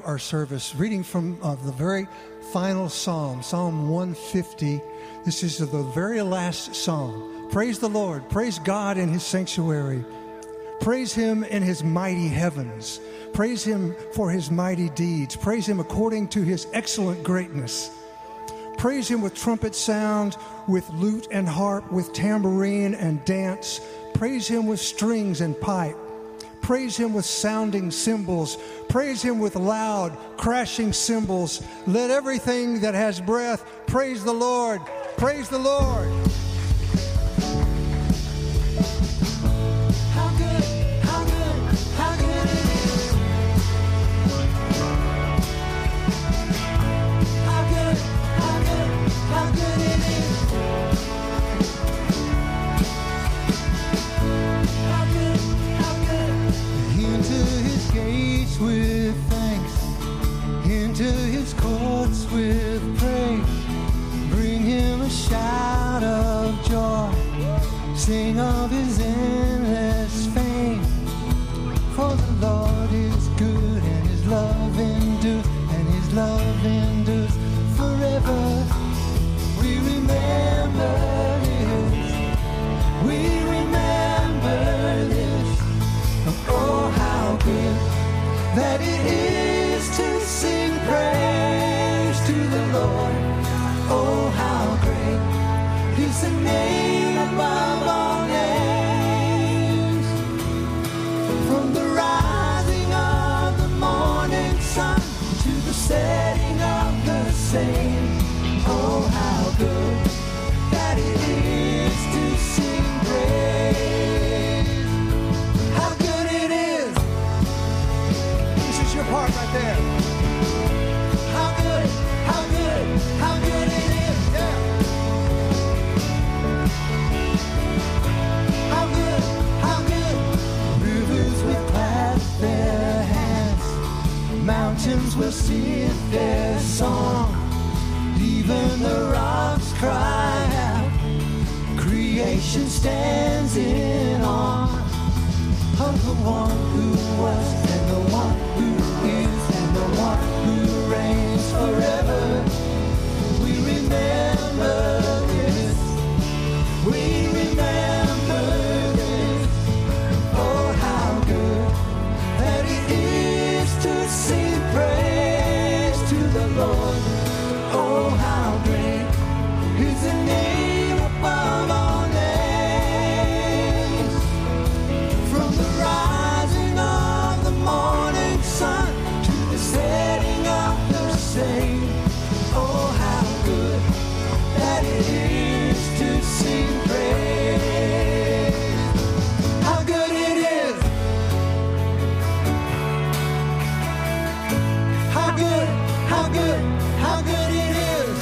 our service, reading from the very final psalm, Psalm 150. This is the very last psalm. Praise the Lord. Praise God in his sanctuary. Praise him in his mighty heavens. Praise him for his mighty deeds. Praise him according to his excellent greatness. Praise him with trumpet sound, with lute and harp, with tambourine and dance. Praise him with strings and pipe. Praise him with sounding cymbals. Praise him with loud, crashing cymbals. Let everything that has breath praise the Lord. Praise the Lord. With thanks, into his courts with praise. Bring him a shout of joy. Sing of his endless fame. For the Lord is good, and his love endures, and his love endures forever. We remember this. We remember this. Oh, how good that it is to sing praise to the Lord. Oh, how great is the name above all names. From the rising of the morning sun to the setting of the same. Oh, how good that it is to sing praise. How good it is. Your part right there. How good, how good, how good it is. Yeah. How good, how good. Rivers will clap their hands. Mountains will sing their song. Even the rocks cry out. Creation stands in awe of the one who was and the one who is and the one who reigns forever. We remember this. We remember this. Oh, how good that it is to sing praise to the Lord. Oh, how great is the name above all names. From the rising of the morning sun to the setting of the same. Oh, how good that it is to sing praise. How good it is. How good, how good, how good it is.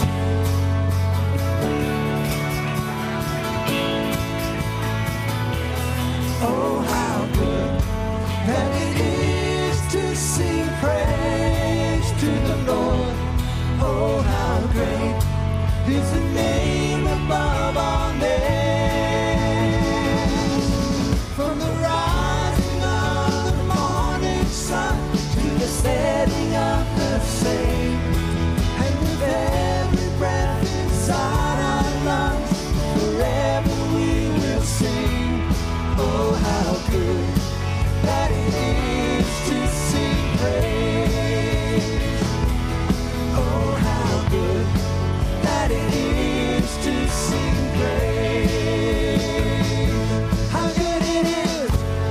Oh, how good that it is to sing praise to the Lord. Oh, how great is the name above all names. From the rising of the morning sun to the setting of the same. And with every breath inside our lungs, forever we will sing. Oh, how good that it is to sing praise. Oh, how good that it is to sing praise. How good it is.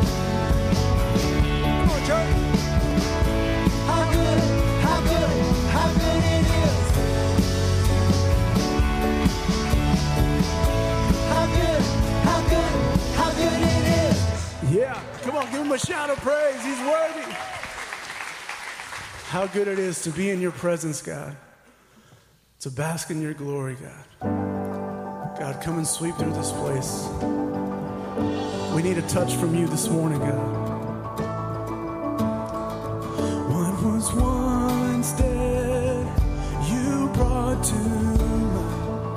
Come on, church. How good, how good, how good it is. How good, how good, how good it is. Yeah, come on, give him a shout of praise. He's worthy. How good it is to be in your presence, God. To bask in your glory, God. God, come and sweep through this place. We need a touch from you this morning, God. What was once dead, you brought to life.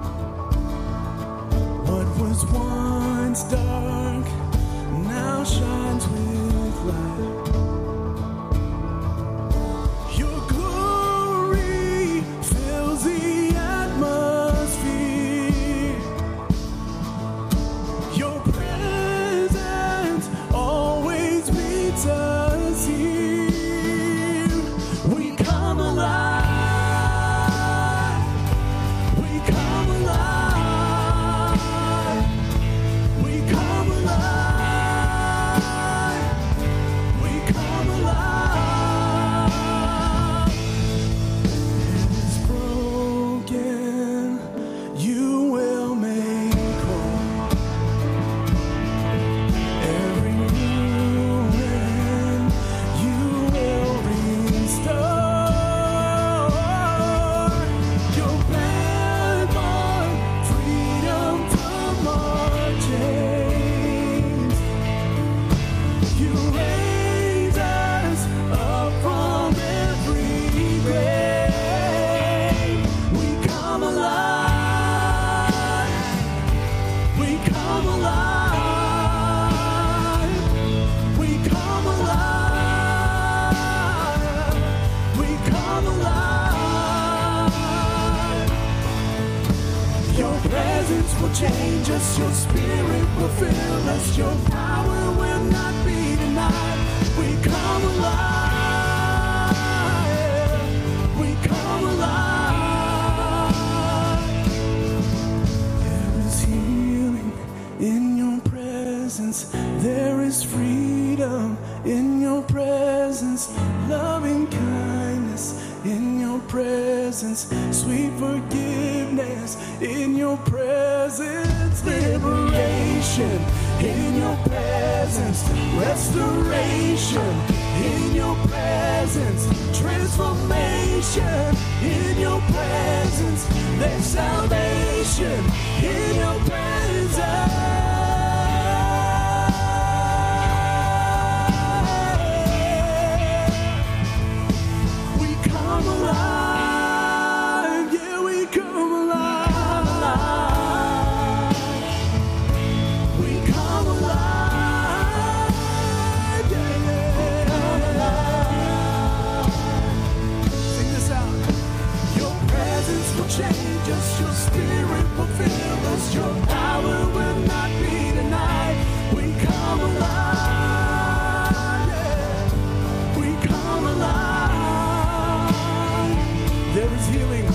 What was once dark, now shines with light. Your presence will change us, your spirit will fill us, your power will not be denied. We come alive, we come alive. There is healing in your presence, there is freedom in your presence, loving kindness in your presence, sweet forgiveness in your presence, liberation in your presence, restoration in your presence, transformation in your presence, there's salvation in your presence. Change us, your spirit will fill us, your power will not be denied. We come alive, yeah. We come alive. There is healing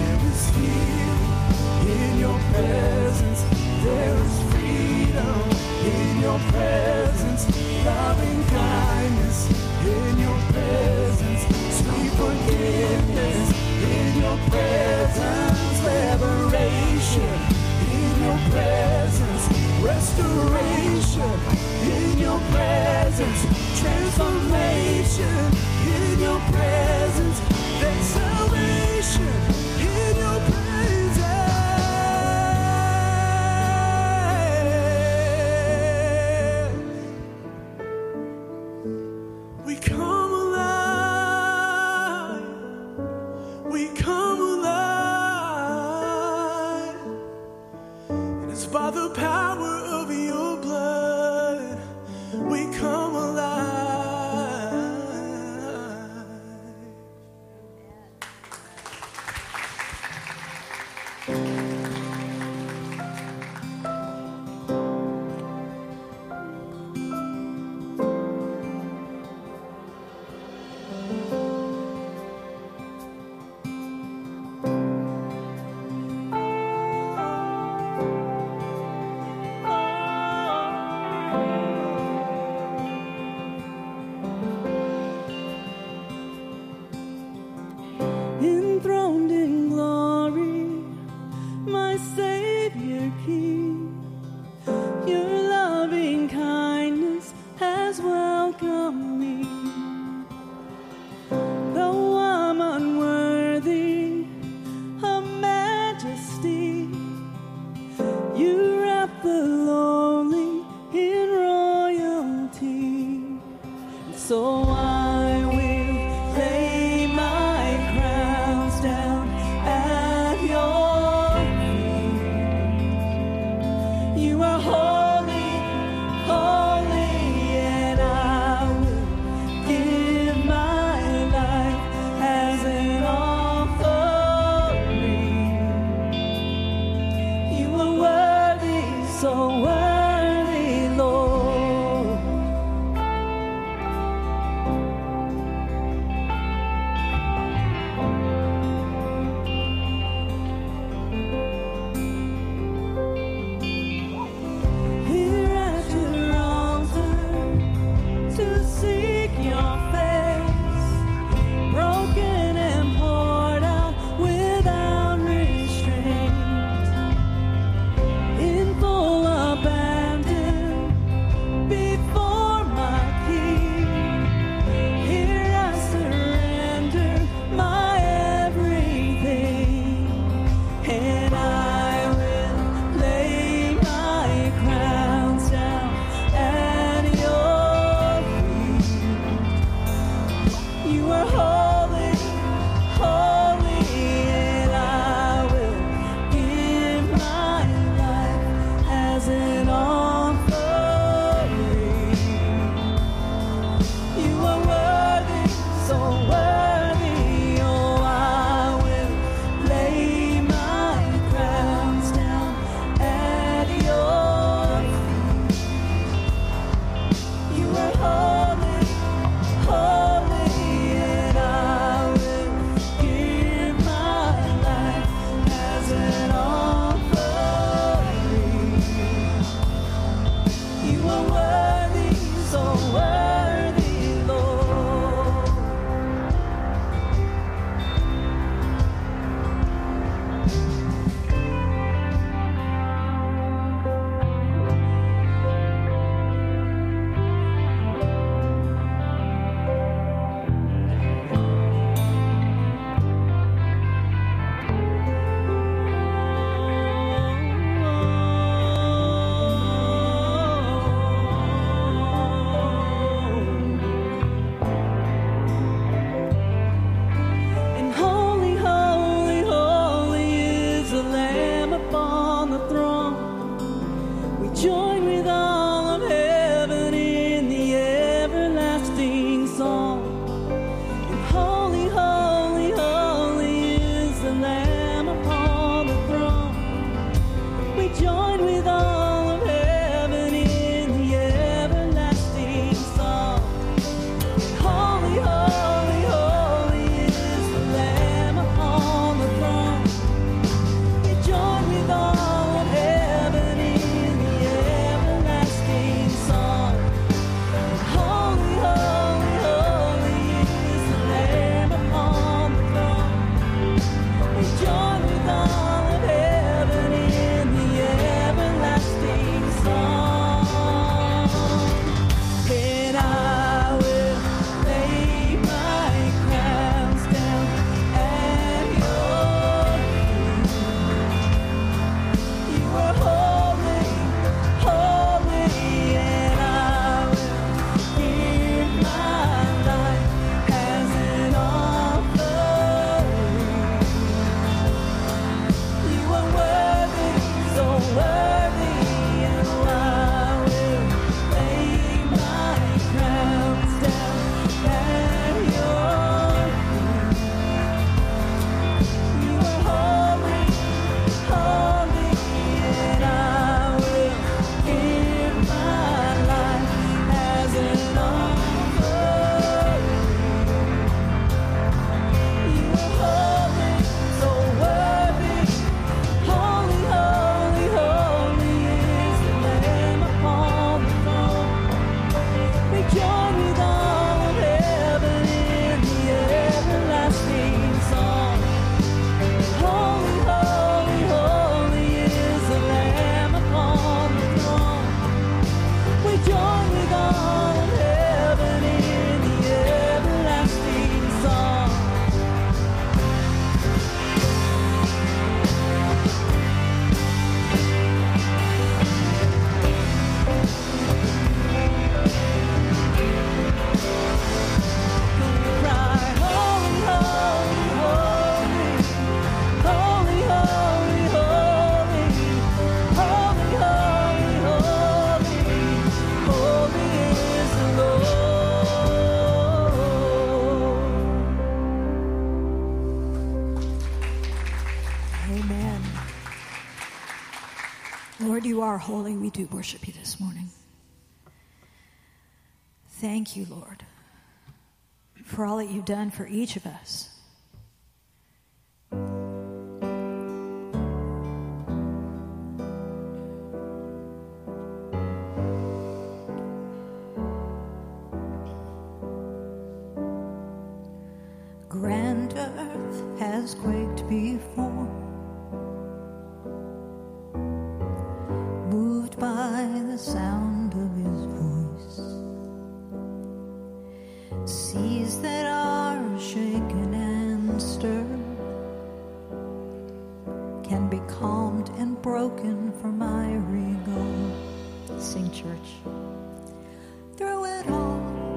in your presence. There is freedom in your presence, loving kindness in your presence, sweet forgiveness in your presence, liberation in your presence, restoration in your presence, transformation in your presence, there's salvation in your presence. We come alive, we come alive, and it's by the power of your blood, we come alive. Lord, you are holy. We do worship you this morning. Thank you, Lord, for all that you've done for each of us. Grand earth has quaked before, moved by the sound of his voice. Seas that are shaken and stirred can be calmed and broken for my regard. Sing, church. Through it all,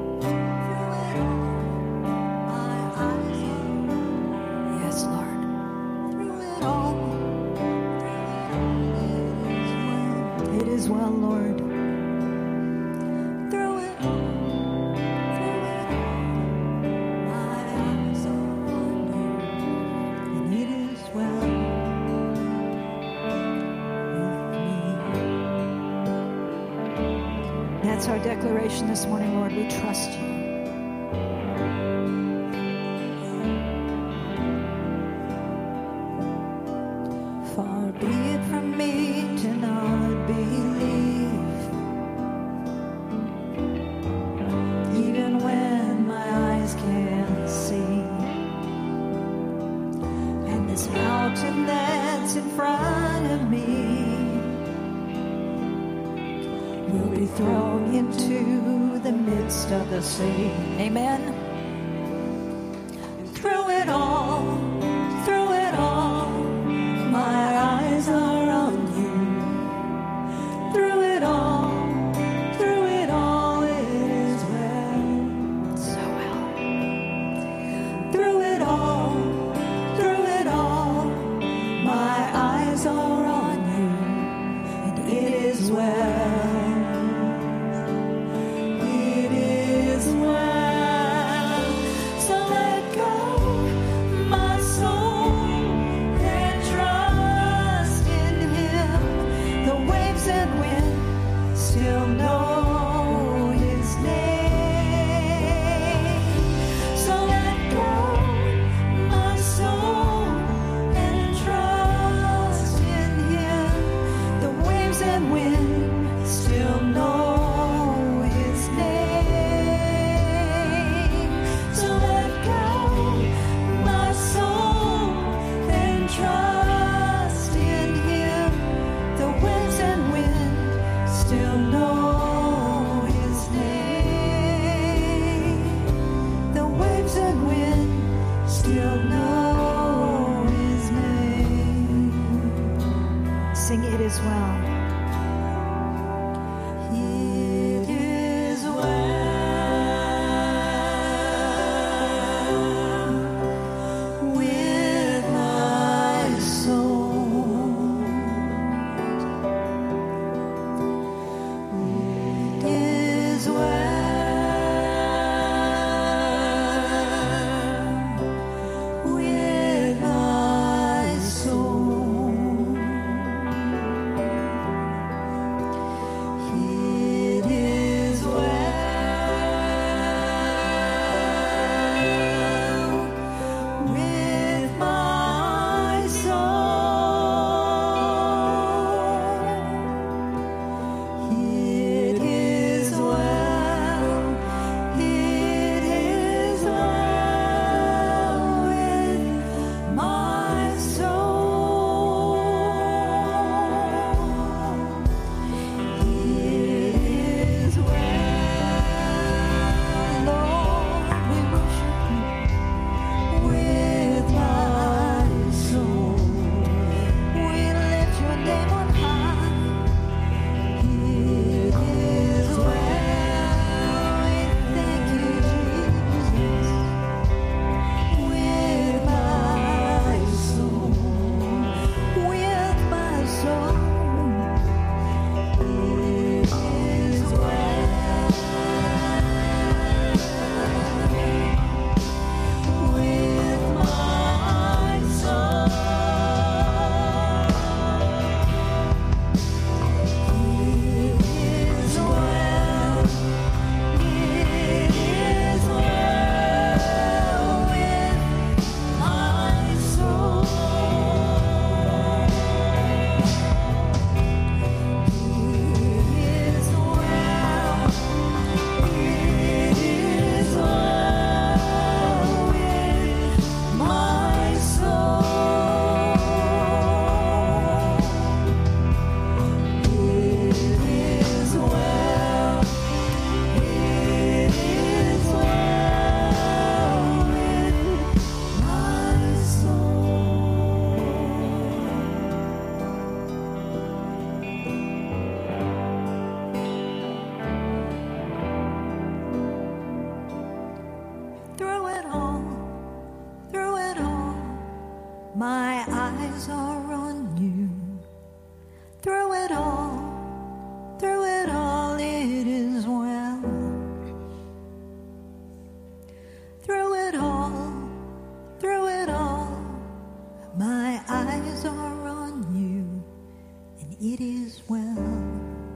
my eyes are, yes, Lord. Through it all, it is well, Lord. Through it all, my eyes are on you, and it is well with me. That's our declaration this morning, Lord. We trust you. Far be it from me to not believe, even when my eyes can't see. And this mountain that's in front of me will be thrown into the midst of the sea. Amen. Through it all, my eyes are on you. Through it all, it is well. So well. Through it all, my eyes are on you, and it is well. It is well. So let go, my soul, and trust in him. The waves and wind still know his name. So let go, my soul, and trust in him. The waves and wind still know his name. So let go, my soul, and trust in him. The winds and wind still know his name. The waves and wind still know his name. Sing, it is well. It is well with my soul. It is well with my soul. it is well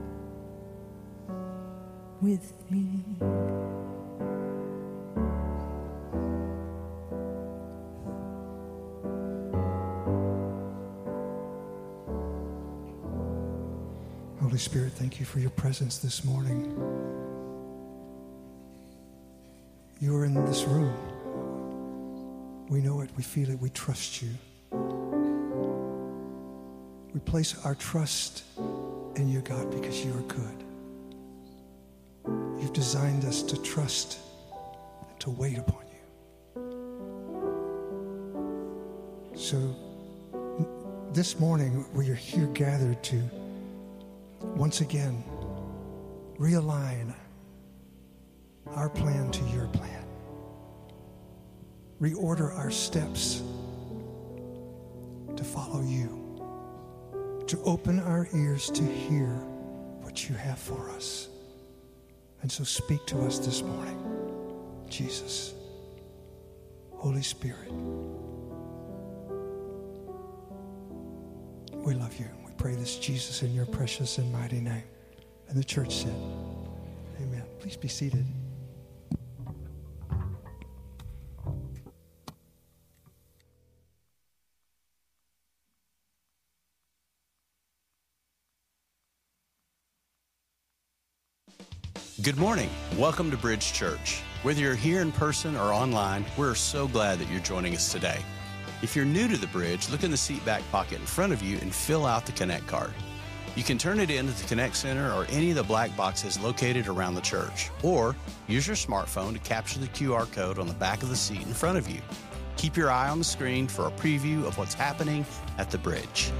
with me. Holy Spirit, thank you for your presence this morning. You are in this room. We know it, we feel it, we trust you. We place our trust in you, God, because you are good. You've designed us to trust and to wait upon you. So this morning, we are here gathered to once again realign our plan to your plan. Reorder our steps to follow you. To open our ears to hear what you have for us. And so speak to us this morning, Jesus, Holy Spirit. We love you. We pray this, Jesus, in your precious and mighty name. And the church said, amen. Please be seated. Good morning. Welcome to Bridge Church. Whether you're here in person or online, we're so glad that you're joining us today. If you're new to the Bridge, look in the seat back pocket in front of you and fill out the Connect card. You can turn it in at the Connect Center or any of the black boxes located around the church, or use your smartphone to capture the QR code on the back of the seat in front of you. Keep your eye on the screen for a preview of what's happening at the Bridge.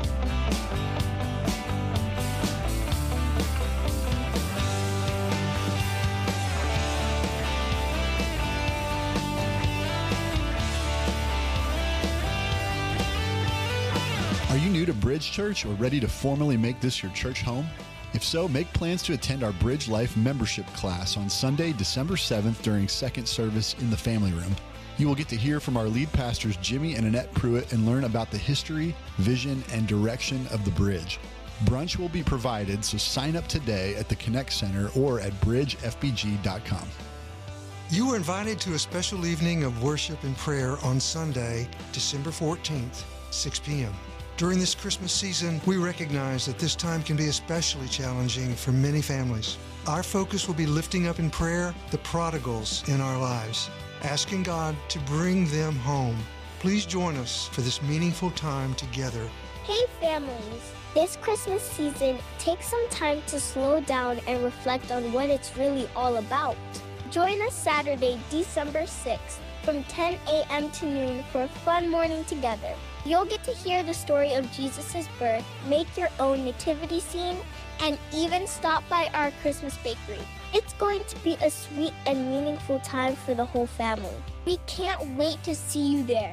Are you new to Bridge Church or ready to formally make this your church home? If so, make plans to attend our Bridge Life membership class on Sunday, December 7th during second service in the family room. You will get to hear from our lead pastors, Jimmy and Annette Pruitt, and learn about the history, vision, and direction of the Bridge. Brunch will be provided, so sign up today at the Connect Center or at bridgefbg.com. You are invited to a special evening of worship and prayer on Sunday, December 14th, 6 p.m. During this Christmas season, we recognize that this time can be especially challenging for many families. Our focus will be lifting up in prayer the prodigals in our lives, asking God to bring them home. Please join us for this meaningful time together. Hey families, this Christmas season, take some time to slow down and reflect on what it's really all about. Join us Saturday, December 6th from 10 a.m. to noon for a fun morning together. You'll get to hear the story of Jesus' birth, make your own nativity scene, and even stop by our Christmas bakery. It's going to be a sweet and meaningful time for the whole family. We can't wait to see you there.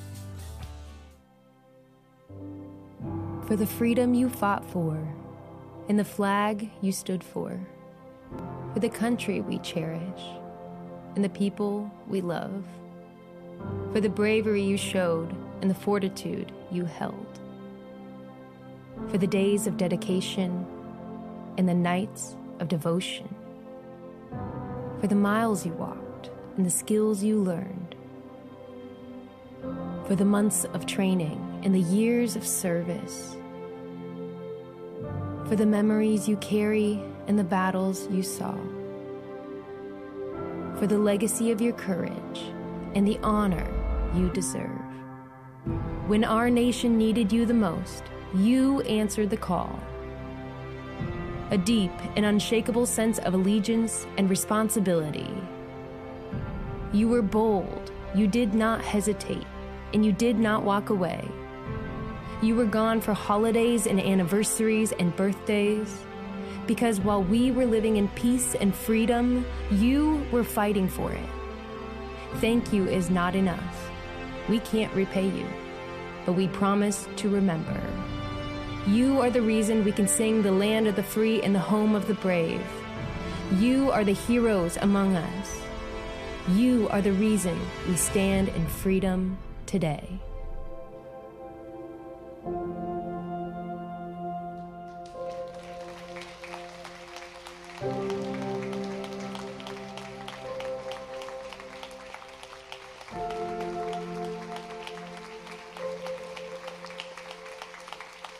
For the freedom you fought for, and the flag you stood for the country we cherish, and the people we love, for the bravery you showed and the fortitude you held, for the days of dedication and the nights of devotion, for the miles you walked and the skills you learned, for the months of training and the years of service, for the memories you carry and the battles you saw, for the legacy of your courage and the honor you deserve. When our nation needed you the most, you answered the call. A deep and unshakable sense of allegiance and responsibility. You were bold, you did not hesitate, and you did not walk away. You were gone for holidays and anniversaries and birthdays, because while we were living in peace and freedom, you were fighting for it. Thank you is not enough. We can't repay you, but we promise to remember. You are the reason we can sing the land of the free and the home of the brave. You are the heroes among us. You are the reason we stand in freedom today.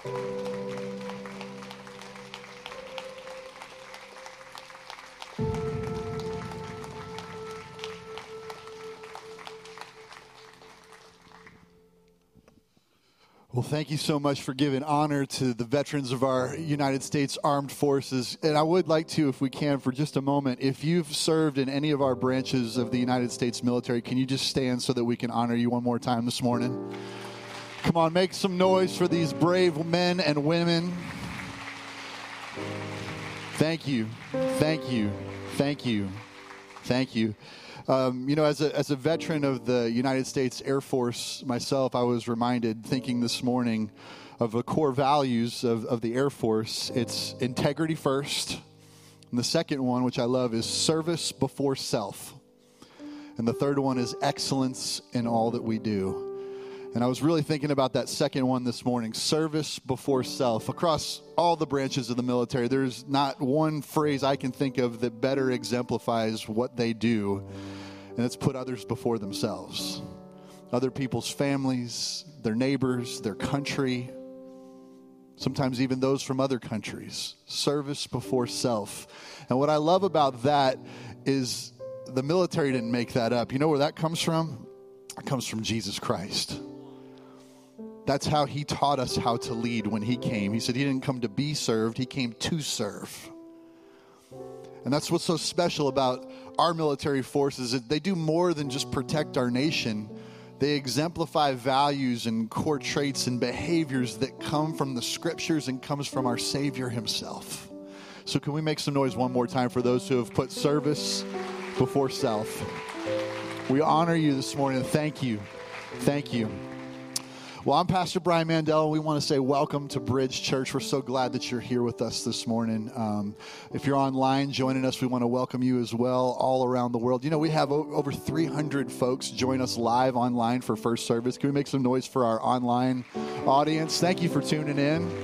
Well, thank you so much for giving honor to the veterans of our United States Armed Forces. And I would like to, if we can, for just a moment, if you've served in any of our branches of the United States military, can you just stand so that we can honor you one more time this morning? Come on, make some noise for these brave men and women. Thank you. Thank you. Thank you. Thank you. As a veteran of the United States Air Force myself, I was reminded, thinking this morning, of the core values of the Air Force. It's integrity first. And the second one, which I love, is service before self. And the third one is excellence in all that we do. And I was really thinking about that second one this morning, service before self. Across all the branches of the military, there's not one phrase I can think of that better exemplifies what they do. And it's put others before themselves. Other people's families, their neighbors, their country, sometimes even those from other countries. Service before self. And what I love about that is the military didn't make that up. You know where that comes from? It comes from Jesus Christ. That's how he taught us how to lead when he came. He said he didn't come to be served, he came to serve. And that's what's so special about our military forces. They do more than just protect our nation. They exemplify values and core traits and behaviors that come from the scriptures and comes from our Savior himself. So can we make some noise one more time for those who have put service before self? We honor you this morning. Thank you. Thank you. Well, I'm Pastor Brian Mandel. We want to say welcome to Bridge Church. We're so glad that you're here with us this morning. If you're online joining us, we want to welcome you as well all around the world. You know, we have over 300 folks join us live online for first service. Can we make some noise for our online audience? Thank you for tuning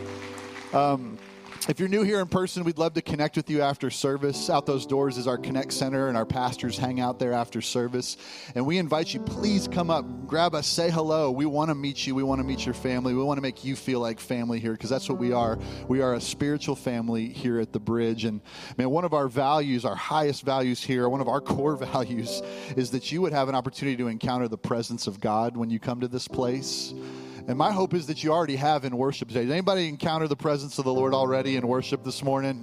in. If you're new here in person, we'd love to connect with you after service. Out those doors is our Connect Center, and our pastors hang out there after service. And we invite you, please come up, grab us, say hello. We want to meet you. We want to meet your family. We want to make you feel like family here, because that's what we are. We are a spiritual family here at the Bridge. And man, one of our values, our highest values here, one of our core values is that you would have an opportunity to encounter the presence of God when you come to this place. And my hope is that you already have in worship today. Did anybody encounter the presence of the Lord already in worship this morning?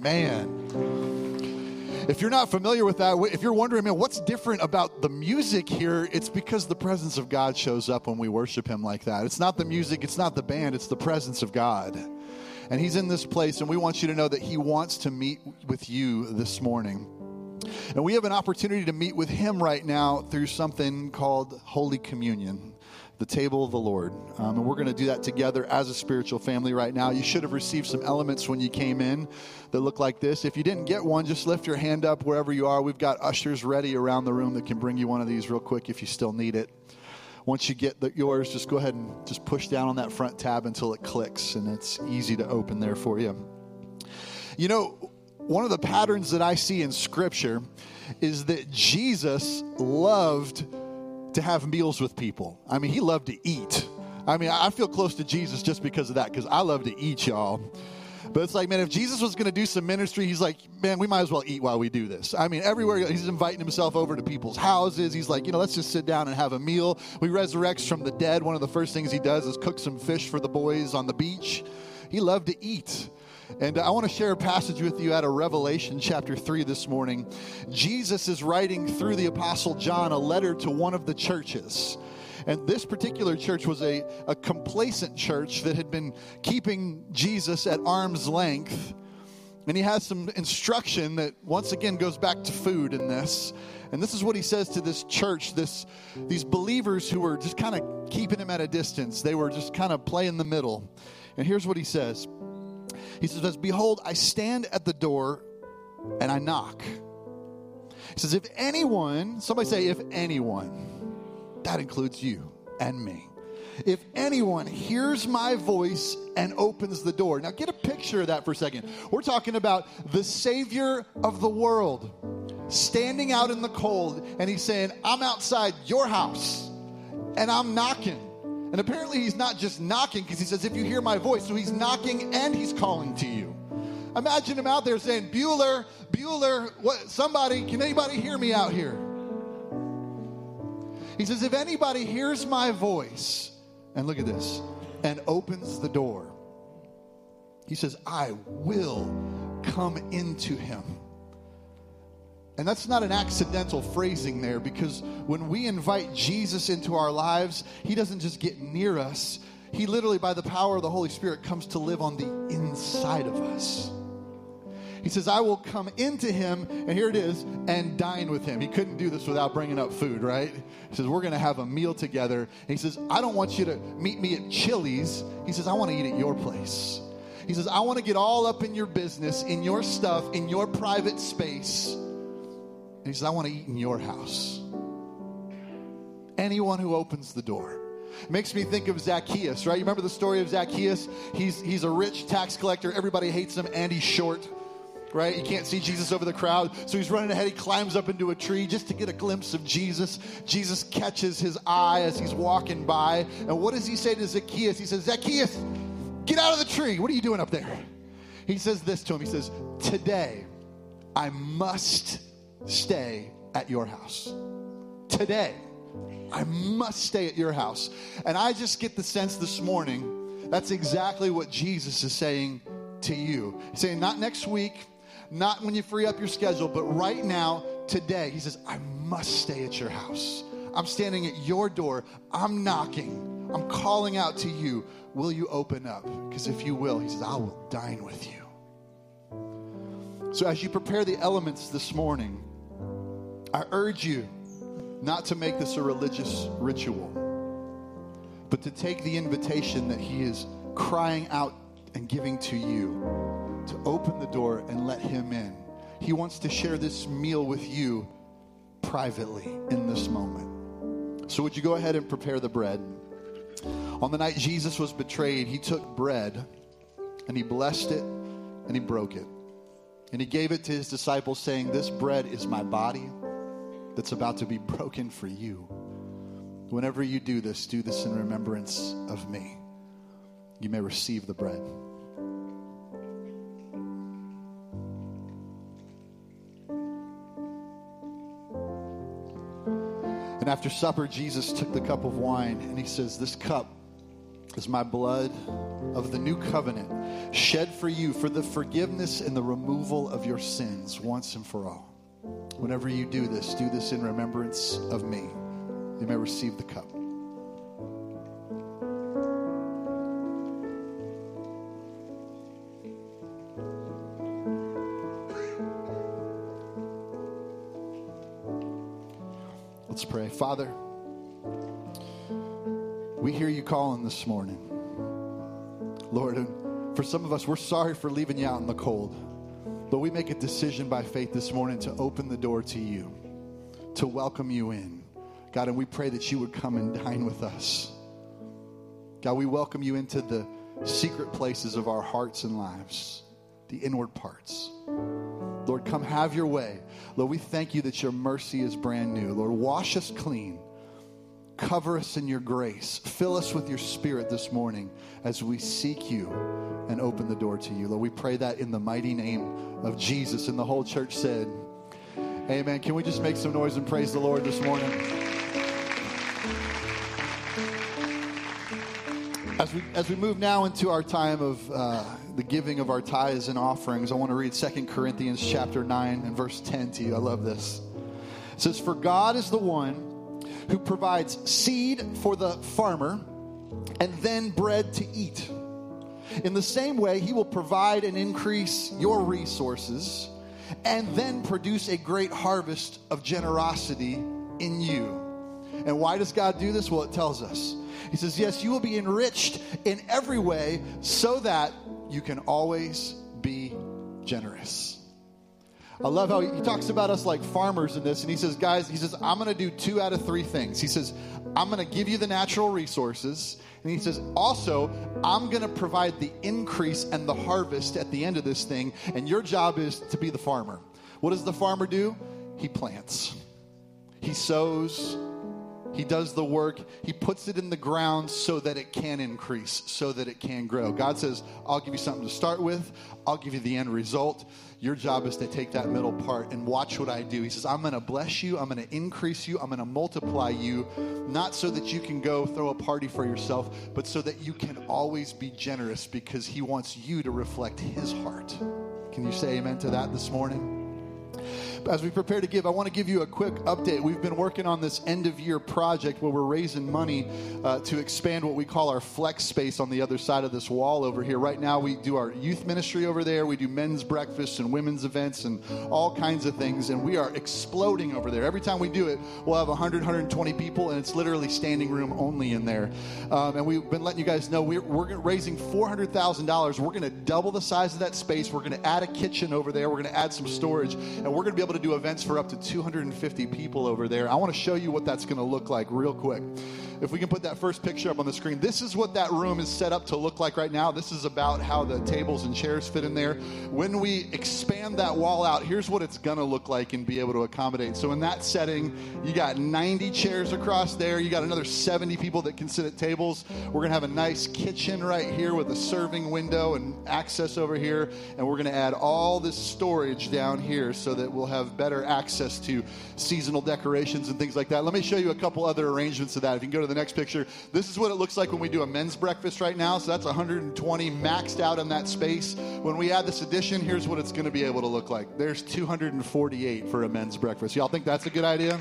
Man, if you're not familiar with that, if you're wondering, man, what's different about the music here? It's because the presence of God shows up when we worship him like that. It's not the music, it's not the band, it's the presence of God. And he's in this place, and we want you to know that he wants to meet with you this morning. And we have an opportunity to meet with him right now through something called Holy Communion, the table of the Lord. And we're going to do that together as a spiritual family right now. You should have received some elements when you came in that look like this. If you didn't get one, just lift your hand up wherever you are. We've got ushers ready around the room that can bring you one of these real quick if you still need it. Once you get yours, just go ahead and just push down on that front tab until it clicks, and it's easy to open there for you. You know, one of the patterns that I see in Scripture is that Jesus loved to have meals with people. I mean, he loved to eat. I mean, I feel close to Jesus just because of that, because I love to eat, y'all. But it's like, man, if Jesus was going to do some ministry, he's like, man, we might as well eat while we do this. I mean, everywhere, he's inviting himself over to people's houses. He's like, let's just sit down and have a meal. He resurrects from the dead. One of the first things he does is cook some fish for the boys on the beach. He loved to eat. And I want to share a passage with you out of Revelation chapter 3 this morning. Jesus is writing through the Apostle John a letter to one of the churches. And this particular church was a complacent church that had been keeping Jesus at arm's length. And he has some instruction that once again goes back to food in this. And this is what he says to this church, these believers who were just kind of keeping him at a distance. They were just kind of playing the middle. And here's what he says. He says, behold, I stand at the door and I knock. He says, if anyone, somebody say, if anyone, that includes you and me. If anyone hears my voice and opens the door. Now get a picture of that for a second. We're talking about the Savior of the world standing out in the cold, and he's saying, I'm outside your house and I'm knocking. And apparently he's not just knocking, because he says, if you hear my voice. So he's knocking and he's calling to you. Imagine him out there saying, Bueller, what? Somebody, can anybody hear me out here? He says, if anybody hears my voice, and look at this, and opens the door, he says, I will come into him. And that's not an accidental phrasing there, because when we invite Jesus into our lives, he doesn't just get near us. He literally, by the power of the Holy Spirit, comes to live on the inside of us. He says, I will come into him, and here it is, and dine with him. He couldn't do this without bringing up food, right? He says, we're going to have a meal together. And he says, I don't want you to meet me at Chili's. He says, I want to eat at your place. He says, I want to get all up in your business, in your stuff, in your private space. And he says, I want to eat in your house. Anyone who opens the door. It makes me think of Zacchaeus, right? You remember the story of Zacchaeus? He's a rich tax collector. Everybody hates him, and he's short. Right? He can't see Jesus over the crowd. So he's running ahead. He climbs up into a tree just to get a glimpse of Jesus. Jesus catches his eye as he's walking by. And what does he say to Zacchaeus? He says, Zacchaeus, get out of the tree. What are you doing up there? He says this to him. He says, today I must stay at your house. Today I must stay at your house. And I just get the sense this morning that's exactly what Jesus is saying to you. He's saying, not next week, not when you free up your schedule, but right now, today. He says, I must stay at your house. I'm standing at your door. I'm knocking. I'm calling out to you. Will you open up? Because if you will, he says, I will dine with you. So as you prepare the elements this morning, I urge you not to make this a religious ritual, but to take the invitation that he is crying out and giving to you, to open the door and let him in. He wants to share this meal with you privately in this moment. So would you go ahead and prepare the bread? On the night Jesus was betrayed, he took bread and he blessed it and he broke it. And he gave it to his disciples, saying, this bread is my body that's about to be broken for you. Whenever you do this in remembrance of me. You may receive the bread. And after supper, Jesus took the cup of wine and he says, this cup is my blood of the new covenant, shed for you for the forgiveness and the removal of your sins once and for all. Whenever you do this in remembrance of me. You may receive the cup. Let's pray. Father, we hear you calling this morning. Lord, and for some of us, we're sorry for leaving you out in the cold. But we make a decision by faith this morning to open the door to you, to welcome you in. God, and we pray that you would come and dine with us. God, we welcome you into the secret places of our hearts and lives, the inward parts. Lord, come have your way. Lord, we thank you that your mercy is brand new. Lord, wash us clean. Cover us in your grace. Fill us with your spirit this morning as we seek you and open the door to you. Lord, we pray that in the mighty name of Jesus. And the whole church said, amen. Can we just make some noise and praise the Lord this morning? As we move now into our time of the giving of our tithes and offerings, I want to read 2 Corinthians chapter 9 and verse 10 to you. I love this. It says, for God is the one who provides seed for the farmer and then bread to eat. In the same way, he will provide and increase your resources and then produce a great harvest of generosity in you. And why does God do this? Well, it tells us. He says, yes, you will be enriched in every way so that you can always be generous. I love how he talks about us like farmers in this. And he says, guys, I'm going to do 2 out of 3 things. He says, I'm going to give you the natural resources. And he says, also, I'm going to provide the increase and the harvest at the end of this thing. And your job is to be the farmer. What does the farmer do? He plants. He sows. He does the work. He puts it in the ground so that it can increase, so that it can grow. God says, I'll give you something to start with. I'll give you the end result. Your job is to take that middle part and watch what I do. He says, I'm going to bless you. I'm going to increase you. I'm going to multiply you, not so that you can go throw a party for yourself, but so that you can always be generous, because he wants you to reflect his heart. Can you say amen to that this morning? As we prepare to give, I want to give you a quick update. We've been working on this end-of-year project where we're raising money to expand what we call our flex space on the other side of this wall over here. Right now, we do our youth ministry over there. We do men's breakfasts and women's events and all kinds of things, and we are exploding over there. Every time we do it, we'll have 100, 120 people, and it's literally standing room only in there. And we've been letting you guys know we're raising $400,000. We're going to double the size of that space. We're going to add a kitchen over there. We're going to add some storage, and we're going to be able to do events for up to 250 people over there. I want to show you what that's going to look like real quick. If we can put that first picture up on the screen. This is what that room is set up to look like right now. This is about how the tables and chairs fit in there. When we expand that wall out, here's what it's going to look like and be able to accommodate. So in that setting, you got 90 chairs across there. You got another 70 people that can sit at tables. We're going to have a nice kitchen right here with a serving window and access over here. And we're going to add all this storage down here so that we'll have better access to seasonal decorations and things like that. Let me show you a couple other arrangements of that. If you can go to the next picture, this is what it looks like when we do a men's breakfast right now. So that's 120 maxed out in that space. When we add this addition, here's what it's going to be able to look like. There's 248 for a men's breakfast. Y'all think that's a good idea?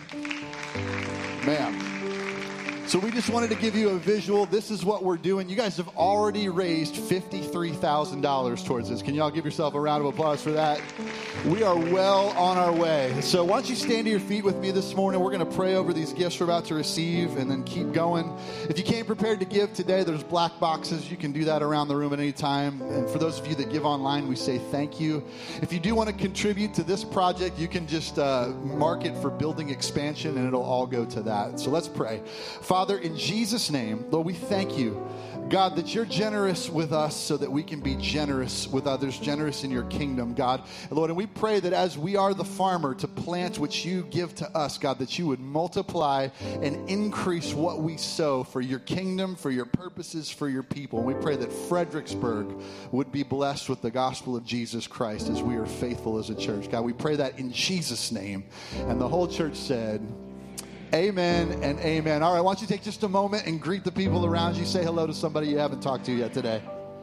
Man. So we just wanted to give you a visual. This is what we're doing. You guys have already raised $53,000 towards this. Can y'all give yourself a round of applause for that? We are well on our way. So why don't you stand to your feet with me this morning? We're going to pray over these gifts we're about to receive and then keep going. If you came prepared to give today, there's black boxes. You can do that around the room at any time. And for those of you that give online, we say thank you. If you do want to contribute to this project, you can just mark it for building expansion, and it'll all go to that. So let's pray. Father, in Jesus' name, Lord, we thank you, God, that you're generous with us so that we can be generous with others, generous in your kingdom, God. And Lord, and we pray that as we are the farmer to plant which you give to us, God, that you would multiply and increase what we sow for your kingdom, for your purposes, for your people. And we pray that Fredericksburg would be blessed with the gospel of Jesus Christ as we are faithful as a church. God, we pray that in Jesus' name. And the whole church said, amen and amen. All right, why don't you take just a moment and greet the people around you. Say hello to somebody you haven't talked to yet today.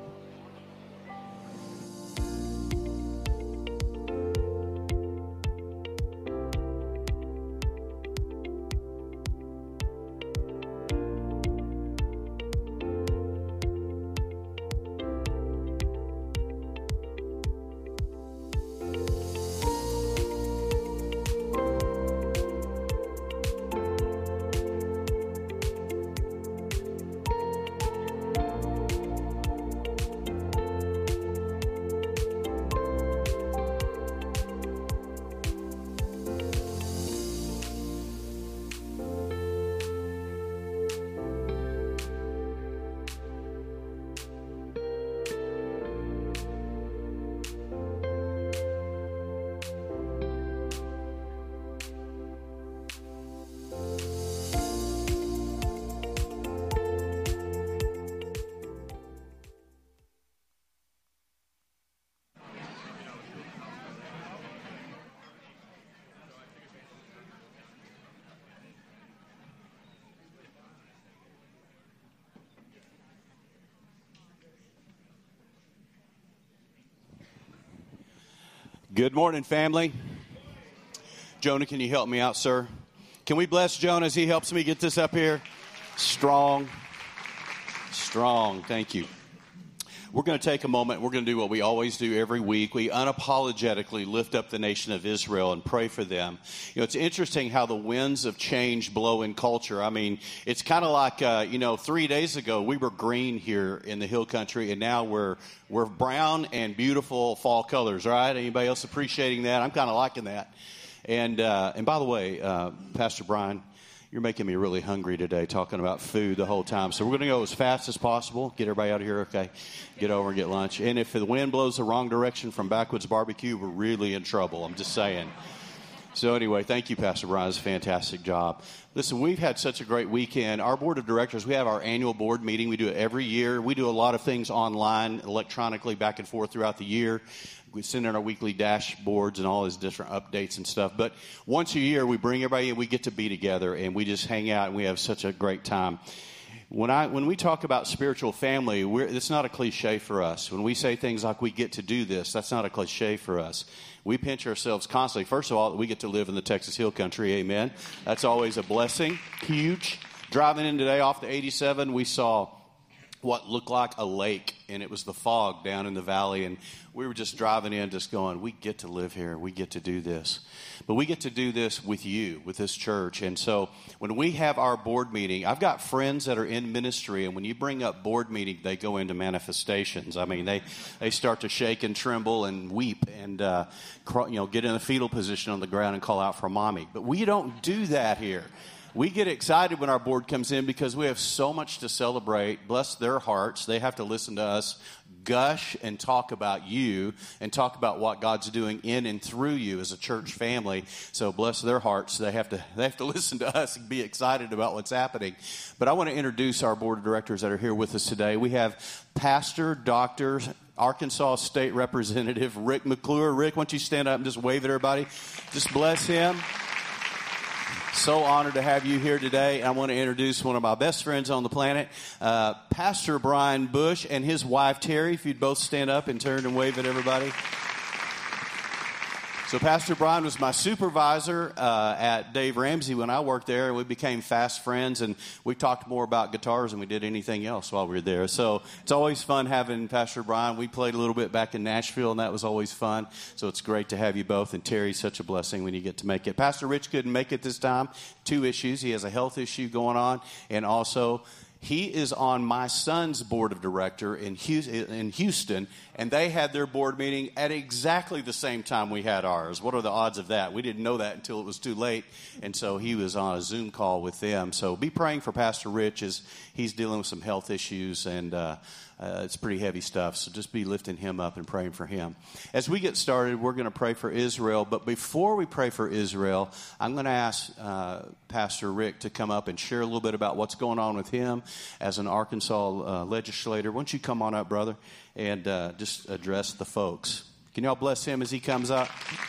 Good morning, family. Jonah, can you help me out, sir? Can we bless Jonah as he helps me get this up here? Strong. Thank you. We're going to take a moment. We're going to do what we always do every week. We unapologetically lift up the nation of Israel and pray for them. You know, it's interesting how the winds of change blow in culture. I mean, it's kind of like, 3 days ago we were green here in the hill country, and now we're brown and beautiful fall colors, right? Anybody else appreciating that? I'm kind of liking that. And by the way, Pastor Brian, you're making me really hungry today talking about food the whole time. So we're going to go as fast as possible. Get everybody out of here, okay? Get over and get lunch. And if the wind blows the wrong direction from Backwoods Barbecue, we're really in trouble. I'm just saying. So anyway, thank you, Pastor Brian. It's a fantastic job. Listen, we've had such a great weekend. Our board of directors, we have our annual board meeting. We do it every year. We do a lot of things online, electronically, back and forth throughout the year. We send in our weekly dashboards and all these different updates and stuff. But once a year, we bring everybody in. We get to be together, and we just hang out, and we have such a great time. When we talk about spiritual family, it's not a cliche for us. When we say things like we get to do this, that's not a cliche for us. We pinch ourselves constantly. First of all, we get to live in the Texas Hill Country. Amen. That's always a blessing. Huge. Driving in today off the 87, we saw what looked like a lake, and it was the fog down in the valley, and we were just driving in just going, we get to live here. We get to do this. But we get to do this with you, with this church. And so when we have our board meeting, I've got friends that are in ministry, and when you bring up board meeting, they go into manifestations. I mean, they start to shake and tremble and weep and get in a fetal position on the ground and call out for mommy. But we don't do that here. We get excited when our board comes in because we have so much to celebrate. Bless their hearts. They have to listen to us gush and talk about you and talk about what God's doing in and through you as a church family. So bless their hearts. They have to listen to us and be excited about what's happening. But I want to introduce our board of directors that are here with us today. We have Pastor, Dr., Arkansas State Representative Rick McClure. Rick, why don't you stand up and just wave at everybody? Just bless him. So honored to have you here today. I want to introduce one of my best friends on the planet, Pastor Brian Bush and his wife, Terry. If you'd both stand up and turn and wave at everybody. So Pastor Brian was my supervisor at Dave Ramsey when I worked there, and we became fast friends, and we talked more about guitars than we did anything else while we were there. So it's always fun having Pastor Brian. We played a little bit back in Nashville, and that was always fun. So it's great to have you both, and Terry's such a blessing when you get to make it. Pastor Rich couldn't make it this time. 2 issues. He has a health issue going on, and also he is on my son's board of director in Houston, and they had their board meeting at exactly the same time we had ours. What are the odds of that? We didn't know that until it was too late, and so he was on a Zoom call with them. So be praying for Pastor Rich as he's dealing with some health issues, and it's pretty heavy stuff. So just be lifting him up and praying for him. As we get started, we're going to pray for Israel. But before we pray for Israel, I'm going to ask Pastor Rick to come up and share a little bit about what's going on with him as an Arkansas legislator. Why don't you come on up, brother, and just address the folks. Can y'all bless him as he comes up?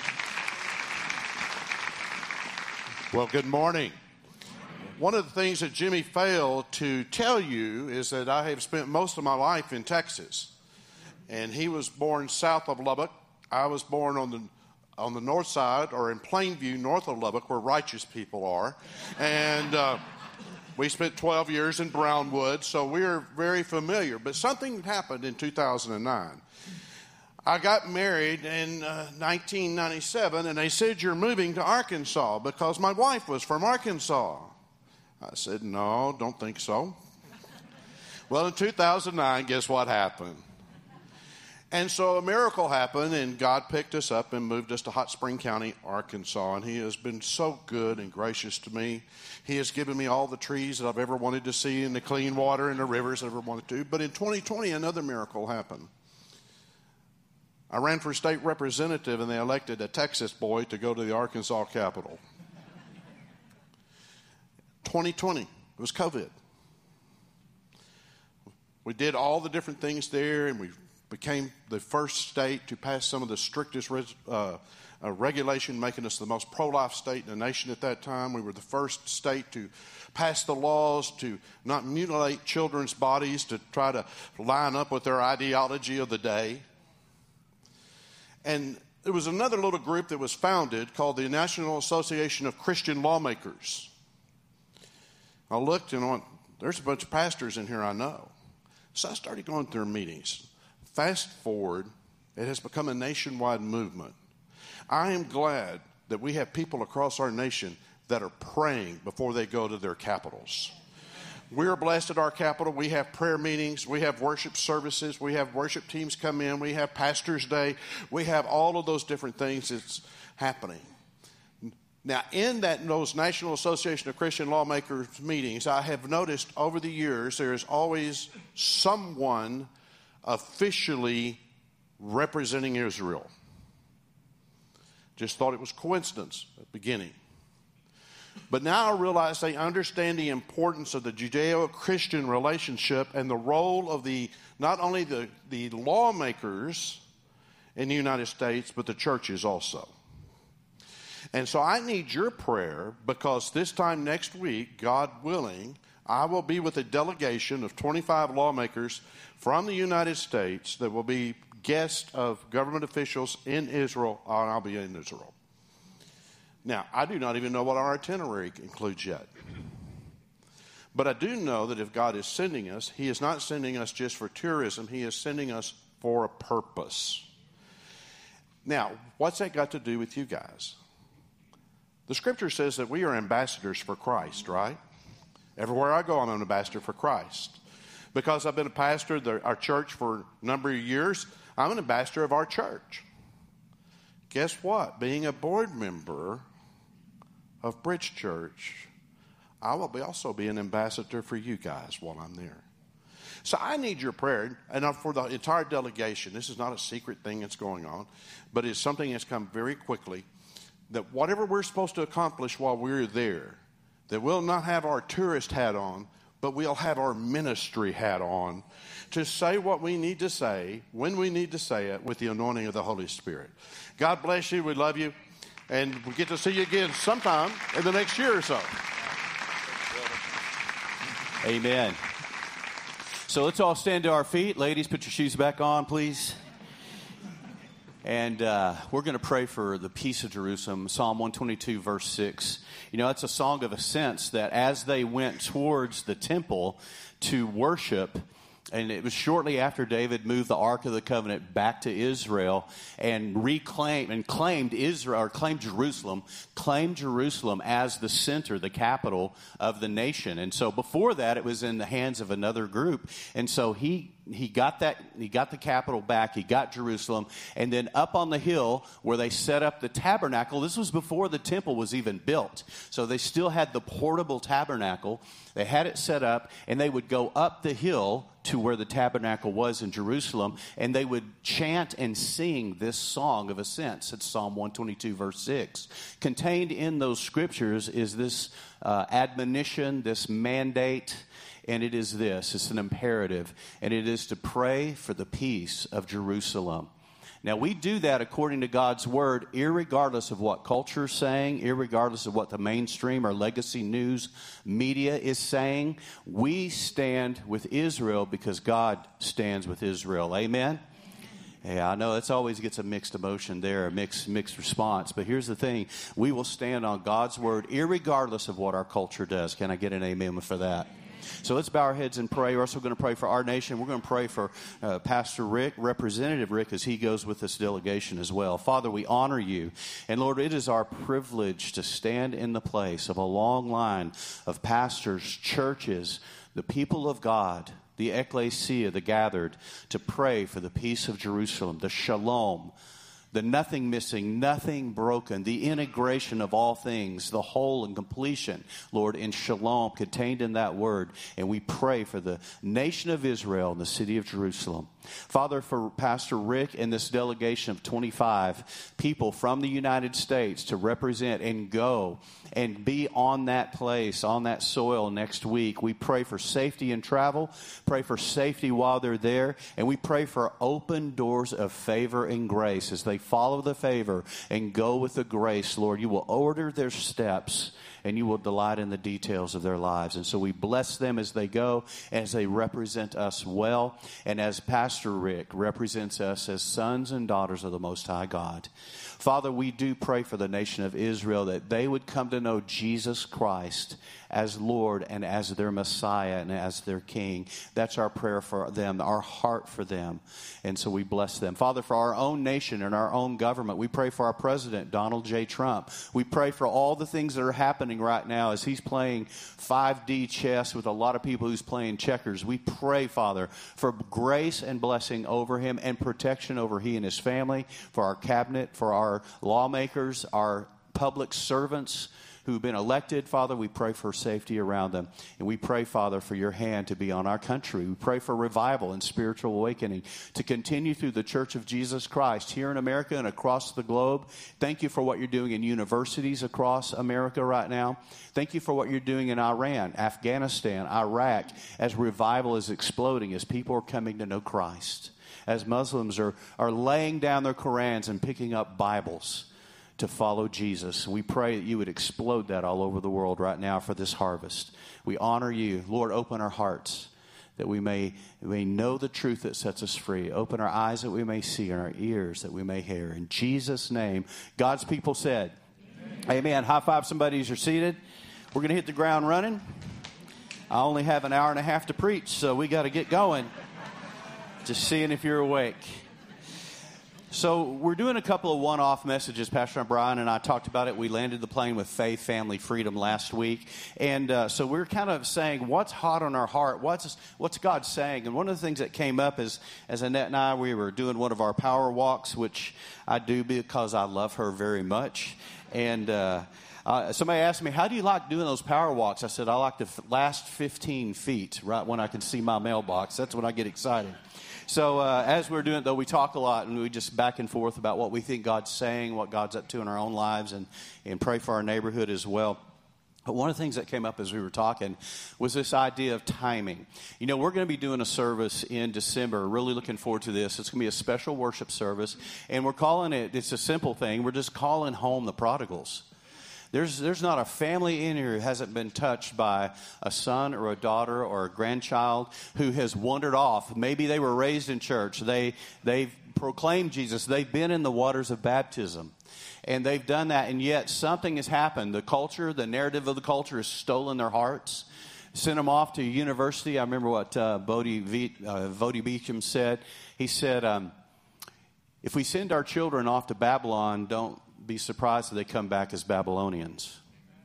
Well, good morning. One of the things that Jimmy failed to tell you is that I have spent most of my life in Texas. And he was born south of Lubbock. I was born on the north side, or in Plainview, north of Lubbock, where righteous people are. And we spent 12 years in Brownwood, so we're very familiar. But something happened in 2009. I got married in 1997, and they said, "You're moving to Arkansas," because my wife was from Arkansas. I said, "No, don't think so." Well, in 2009, guess what happened? And so a miracle happened, and God picked us up and moved us to Hot Spring County, Arkansas. And he has been so good and gracious to me. He has given me all the trees that I've ever wanted to see, and the clean water and the rivers I've ever wanted to. But in 2020, another miracle happened. I ran for state representative, and they elected a Texas boy to go to the Arkansas Capitol. 2020, it was COVID. We did all the different things there, and we became the first state to pass some of the strictest regulation, making us the most pro-life state in the nation at that time. We were the first state to pass the laws to not mutilate children's bodies to try to line up with their ideology of the day. And there was another little group that was founded called the National Association of Christian Lawmakers. I looked and went, there's a bunch of pastors in here I know. So I started going to their meetings. Fast forward, it has become a nationwide movement. I am glad that we have people across our nation that are praying before they go to their capitals. We are blessed at our capital. We have prayer meetings. We have worship services. We have worship teams come in. We have Pastor's Day. We have all of those different things that's happening. Now, in those National Association of Christian Lawmakers meetings, I have noticed over the years there is always someone officially representing Israel. Just thought it was coincidence at the beginning. But now I realize they understand the importance of the Judeo-Christian relationship and the role of not only the lawmakers in the United States, but the churches also. And so I need your prayer, because this time next week, God willing, I will be with a delegation of 25 lawmakers from the United States that will be guests of government officials in Israel, and I'll be in Israel. Now, I do not even know what our itinerary includes yet. But I do know that if God is sending us, He is not sending us just for tourism. He is sending us for a purpose. Now, what's that got to do with you guys? The Scripture says that we are ambassadors for Christ, right? Everywhere I go, I'm an ambassador for Christ. Because I've been a pastor of our church for a number of years, I'm an ambassador of our church. Guess what? Being a board member of Bridge Church, I will also be an ambassador for you guys while I'm there. So I need your prayer, and for the entire delegation. This is not a secret thing that's going on, but it's something that's come very quickly, that whatever we're supposed to accomplish while we're there, that we'll not have our tourist hat on, but we'll have our ministry hat on to say what we need to say, when we need to say it, with the anointing of the Holy Spirit. God bless you. We love you. And we get to see you again sometime in the next year or so. Amen. So let's all stand to our feet. Ladies, put your shoes back on, please. And we're going to pray for the peace of Jerusalem. Psalm 122, verse 6. You know, it's a song of ascents that as they went towards the temple to worship, and it was shortly after David moved the Ark of the Covenant back to Israel and claimed Jerusalem as the center, the capital of the nation. And so before that, it was in the hands of another group. And so he got the capital back, he got Jerusalem, and then up on the hill where they set up the tabernacle, this was before the temple was even built. So they still had the portable tabernacle. They had it set up, and they would go up the hill to where the tabernacle was in Jerusalem, and they would chant and sing this song of ascents. It's Psalm 122, verse 6. Contained in those scriptures is this admonition, this mandate, and it is this. It's an imperative, and it is to pray for the peace of Jerusalem. Now, we do that according to God's word, irregardless of what culture is saying, irregardless of what the mainstream or legacy news media is saying. We stand with Israel because God stands with Israel. Amen? Yeah, I know it always gets a mixed emotion there, a mixed response. But here's the thing. We will stand on God's word, irregardless of what our culture does. Can I get an amen for that? So let's bow our heads and pray. We're also going to pray for our nation. We're going to pray for Pastor Rick, Representative Rick, as he goes with this delegation as well. Father, we honor you. And Lord, it is our privilege to stand in the place of a long line of pastors, churches, the people of God, the ecclesia, the gathered, to pray for the peace of Jerusalem, the shalom, the nothing missing, nothing broken, the integration of all things, the whole and completion, Lord, in shalom contained in that word. And we pray for the nation of Israel and the city of Jerusalem. Father, for Pastor Rick and this delegation of 25 people from the United States to represent and go and be on that place, on that soil next week, we pray for safety in travel, pray for safety while they're there, and we pray for open doors of favor and grace as they follow the favor and go with the grace. Lord, you will order their steps, and you will delight in the details of their lives. And so we bless them as they go, as they represent us well, and as Pastor Rick represents us as sons and daughters of the Most High God. Father, we do pray for the nation of Israel that they would come to know Jesus Christ as Lord and as their Messiah and as their King. That's our prayer for them, our heart for them. And so we bless them. Father, for our own nation and our own government, we pray for our president, Donald J. Trump. We pray for all the things that are happening right now as he's playing 5D chess with a lot of people who's playing checkers. We pray, Father, for grace and blessing over him and protection over he and his family, for our cabinet, for our lawmakers, our public servants, who've been elected. Father, we pray for safety around them. And we pray, Father, for your hand to be on our country. We pray for revival and spiritual awakening to continue through the Church of Jesus Christ here in America and across the globe. Thank you for what you're doing in universities across America right now. Thank you for what you're doing in Iran, Afghanistan, Iraq, as revival is exploding, as people are coming to know Christ, as Muslims are laying down their Korans and picking up Bibles to follow Jesus. We pray that you would explode that all over the world right now for this harvest. We honor you. Lord, open our hearts that we may know the truth that sets us free. Open our eyes that we may see and our ears that we may hear. In Jesus' name, God's people said, amen. High five somebody as you're seated. We're going to hit the ground running. I only have an hour and a half to preach, so we got to get going. Just seeing if you're awake. So we're doing a couple of one-off messages. Pastor Brian and I talked about it. We landed the plane with Faith, Family, Freedom last week. And so we're kind of saying, what's hot on our heart? What's God saying? And one of the things that came up is, as Annette and I, we were doing one of our power walks, which I do because I love her very much. And somebody asked me, how do you like doing those power walks? I said, I like the last 15 feet, right when I can see my mailbox. That's when I get excited. So as we're doing it, though, we talk a lot, and we just back and forth about what we think God's saying, what God's up to in our own lives, and pray for our neighborhood as well. But one of the things that came up as we were talking was this idea of timing. You know, we're going to be doing a service in December. Really looking forward to this. It's going to be a special worship service, and we're calling it, it's a simple thing, we're just calling home the prodigals. There's not a family in here who hasn't been touched by a son or a daughter or a grandchild who has wandered off. Maybe they were raised in church. They've proclaimed Jesus. They've been in the waters of baptism. And they've done that, and yet something has happened. The culture, the narrative of the culture has stolen their hearts, sent them off to university. I remember what Bodie Beecham said. He said, if we send our children off to Babylon, don't be surprised if they come back as Babylonians.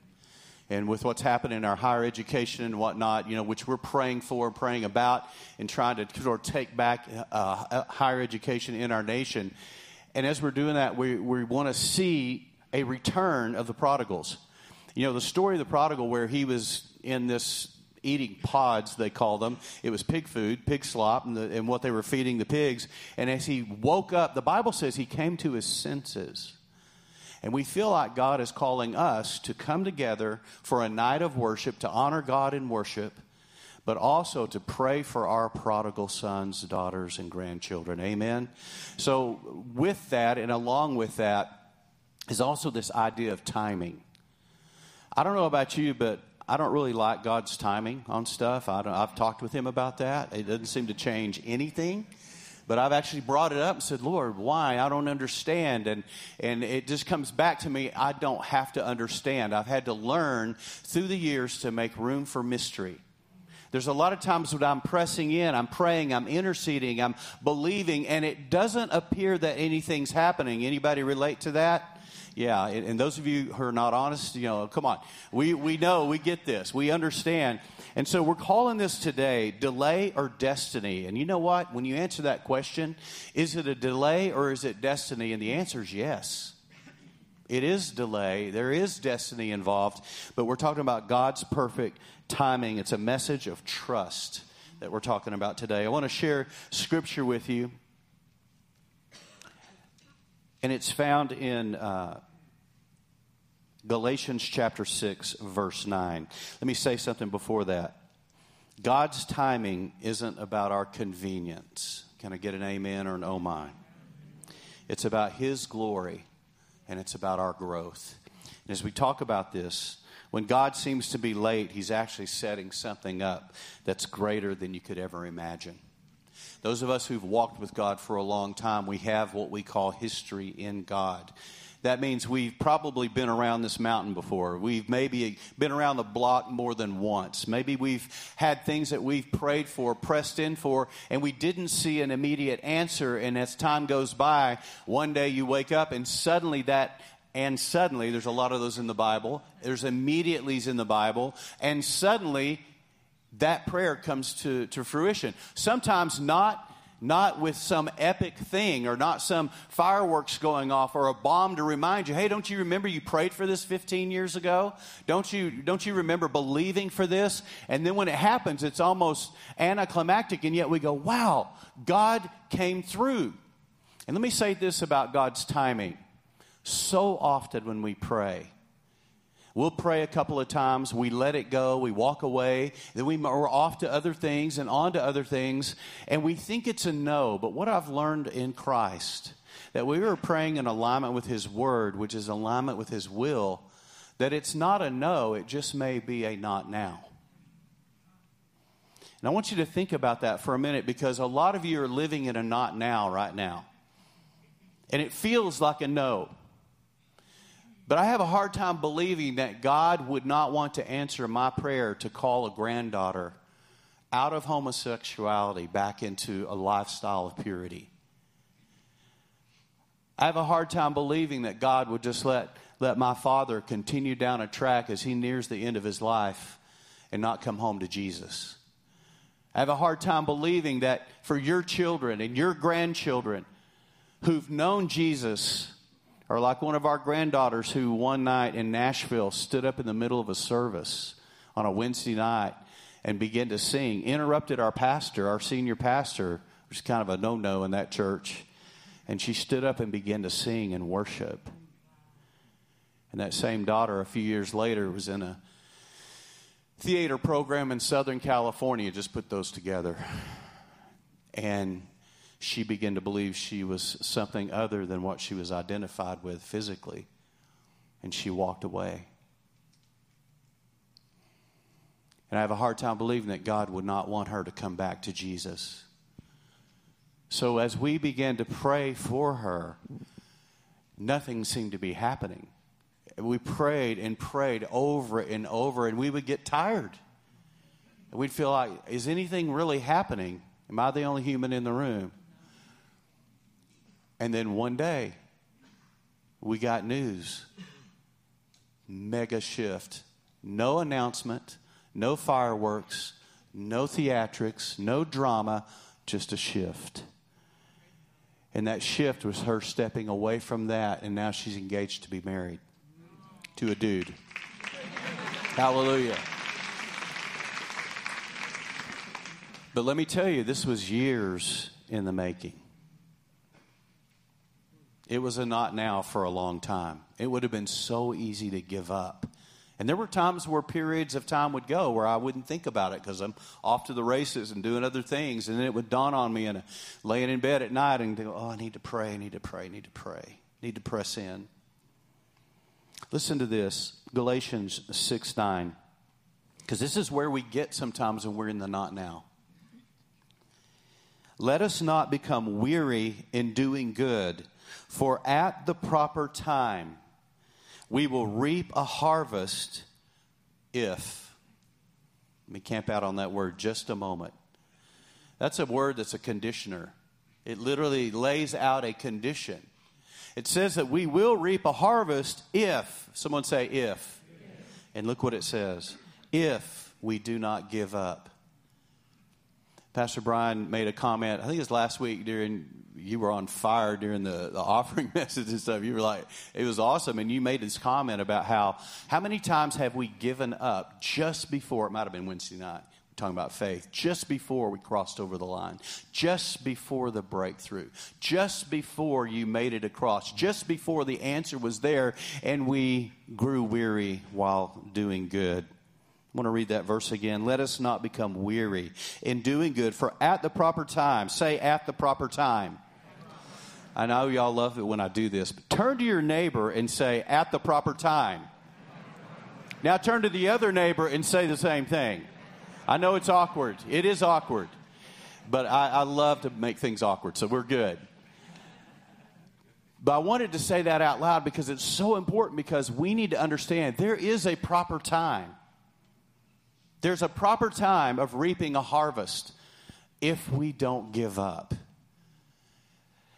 And with what's happened in our higher education and whatnot, you know, which we're praying for, praying about, and trying to sort of take back higher education in our nation. And as we're doing that, we want to see a return of the prodigals. You know, the story of the prodigal where he was in this eating pods, they call them. It was pig food, pig slop, and what they were feeding the pigs. And as he woke up, the Bible says he came to his senses. And we feel like God is calling us to come together for a night of worship, to honor God in worship, but also to pray for our prodigal sons, daughters, and grandchildren. Amen? So with that, and along with that, is also this idea of timing. I don't know about you, but I don't really like God's timing on stuff. I've talked with him about that. It doesn't seem to change anything. But I've actually brought it up and said, Lord, why? I don't understand. And it just comes back to me, I don't have to understand. I've had to learn through the years to make room for mystery. There's a lot of times when I'm pressing in, I'm praying, I'm interceding, I'm believing, and it doesn't appear that anything's happening. Anybody relate to that? Yeah, and those of you who are not honest, you know, come on. We know, we get this, we understand. And so we're calling this today delay or destiny. And you know what? When you answer that question, is it a delay or is it destiny? And the answer is yes. It is delay. There is destiny involved. But we're talking about God's perfect timing. It's a message of trust that we're talking about today. I want to share scripture with you. And it's found in Galatians chapter 6, verse 9. Let me say something before that. God's timing isn't about our convenience. Can I get an amen or an oh my? It's about his glory, and it's about our growth. And as we talk about this, when God seems to be late, he's actually setting something up that's greater than you could ever imagine. Those of us who've walked with God for a long time, we have what we call history in God. That means we've probably been around this mountain before. We've maybe been around the block more than once. Maybe we've had things that we've prayed for, pressed in for, and we didn't see an immediate answer. And as time goes by, one day you wake up and suddenly, there's a lot of those in the Bible. There's immediatelys in the Bible. And suddenly that prayer comes to fruition. Sometimes not not with some epic thing or not some fireworks going off or a bomb to remind you, hey, don't you remember you prayed for this 15 years ago? Don't you remember believing for this? And then when it happens, it's almost anticlimactic, and yet we go, wow, God came through. And let me say this about God's timing. So often when we pray, we'll pray a couple of times, we let it go, we walk away, then we're off to other things and on to other things, and we think it's a no. But what I've learned in Christ, that we were praying in alignment with His Word, which is alignment with His will, that it's not a no, it just may be a not now. And I want you to think about that for a minute, because a lot of you are living in a not now right now. And it feels like a no. But I have a hard time believing that God would not want to answer my prayer to call a granddaughter out of homosexuality back into a lifestyle of purity. I have a hard time believing that God would just let my father continue down a track as he nears the end of his life and not come home to Jesus. I have a hard time believing that for your children and your grandchildren who've known Jesus, or like one of our granddaughters who one night in Nashville stood up in the middle of a service on a Wednesday night and began to sing, interrupted our pastor, our senior pastor, which is kind of a no-no in that church, and she stood up and began to sing and worship. And that same daughter, a few years later, was in a theater program in Southern California. Just put those together. And she began to believe she was something other than what she was identified with physically. And she walked away. And I have a hard time believing that God would not want her to come back to Jesus. So as we began to pray for her, nothing seemed to be happening. We prayed and prayed over and over, and we would get tired. And we'd feel like, is anything really happening? Am I the only human in the room? And then one day, we got news. Mega shift. No announcement, no fireworks, no theatrics, no drama, just a shift. And that shift was her stepping away from that, and now she's engaged to be married to a dude. Hallelujah. But let me tell you, this was years in the making. It was a not now for a long time. It would have been so easy to give up. And there were times where periods of time would go where I wouldn't think about it because I'm off to the races and doing other things. And then it would dawn on me and laying in bed at night and go, oh, I need to pray, I need to pray, I need to pray. I need to press in. Listen to this, Galatians 6:9. Because this is where we get sometimes when we're in the not now. Let us not become weary in doing good, for at the proper time we will reap a harvest if. Let me camp out on that word just a moment. That's a word that's a conditioner. It literally lays out a condition. It says that we will reap a harvest if. Someone say if. And look what it says. If we do not give up. Pastor Brian made a comment, I think it was last week you were on fire during the offering message and stuff. You were like, it was awesome. And you made this comment about how many times have we given up just before, it might have been Wednesday night, we're talking about faith, just before we crossed over the line, just before the breakthrough, just before you made it across, just before the answer was there, and we grew weary while doing good. I want to read that verse again. Let us not become weary in doing good, for at the proper time, say at the proper time. I know y'all love it when I do this, but turn to your neighbor and say at the proper time. Now turn to the other neighbor and say the same thing. I know it's awkward. It is awkward, but I love to make things awkward, so we're good. But I wanted to say that out loud because it's so important, because we need to understand there is a proper time. There's a proper time of reaping a harvest if we don't give up.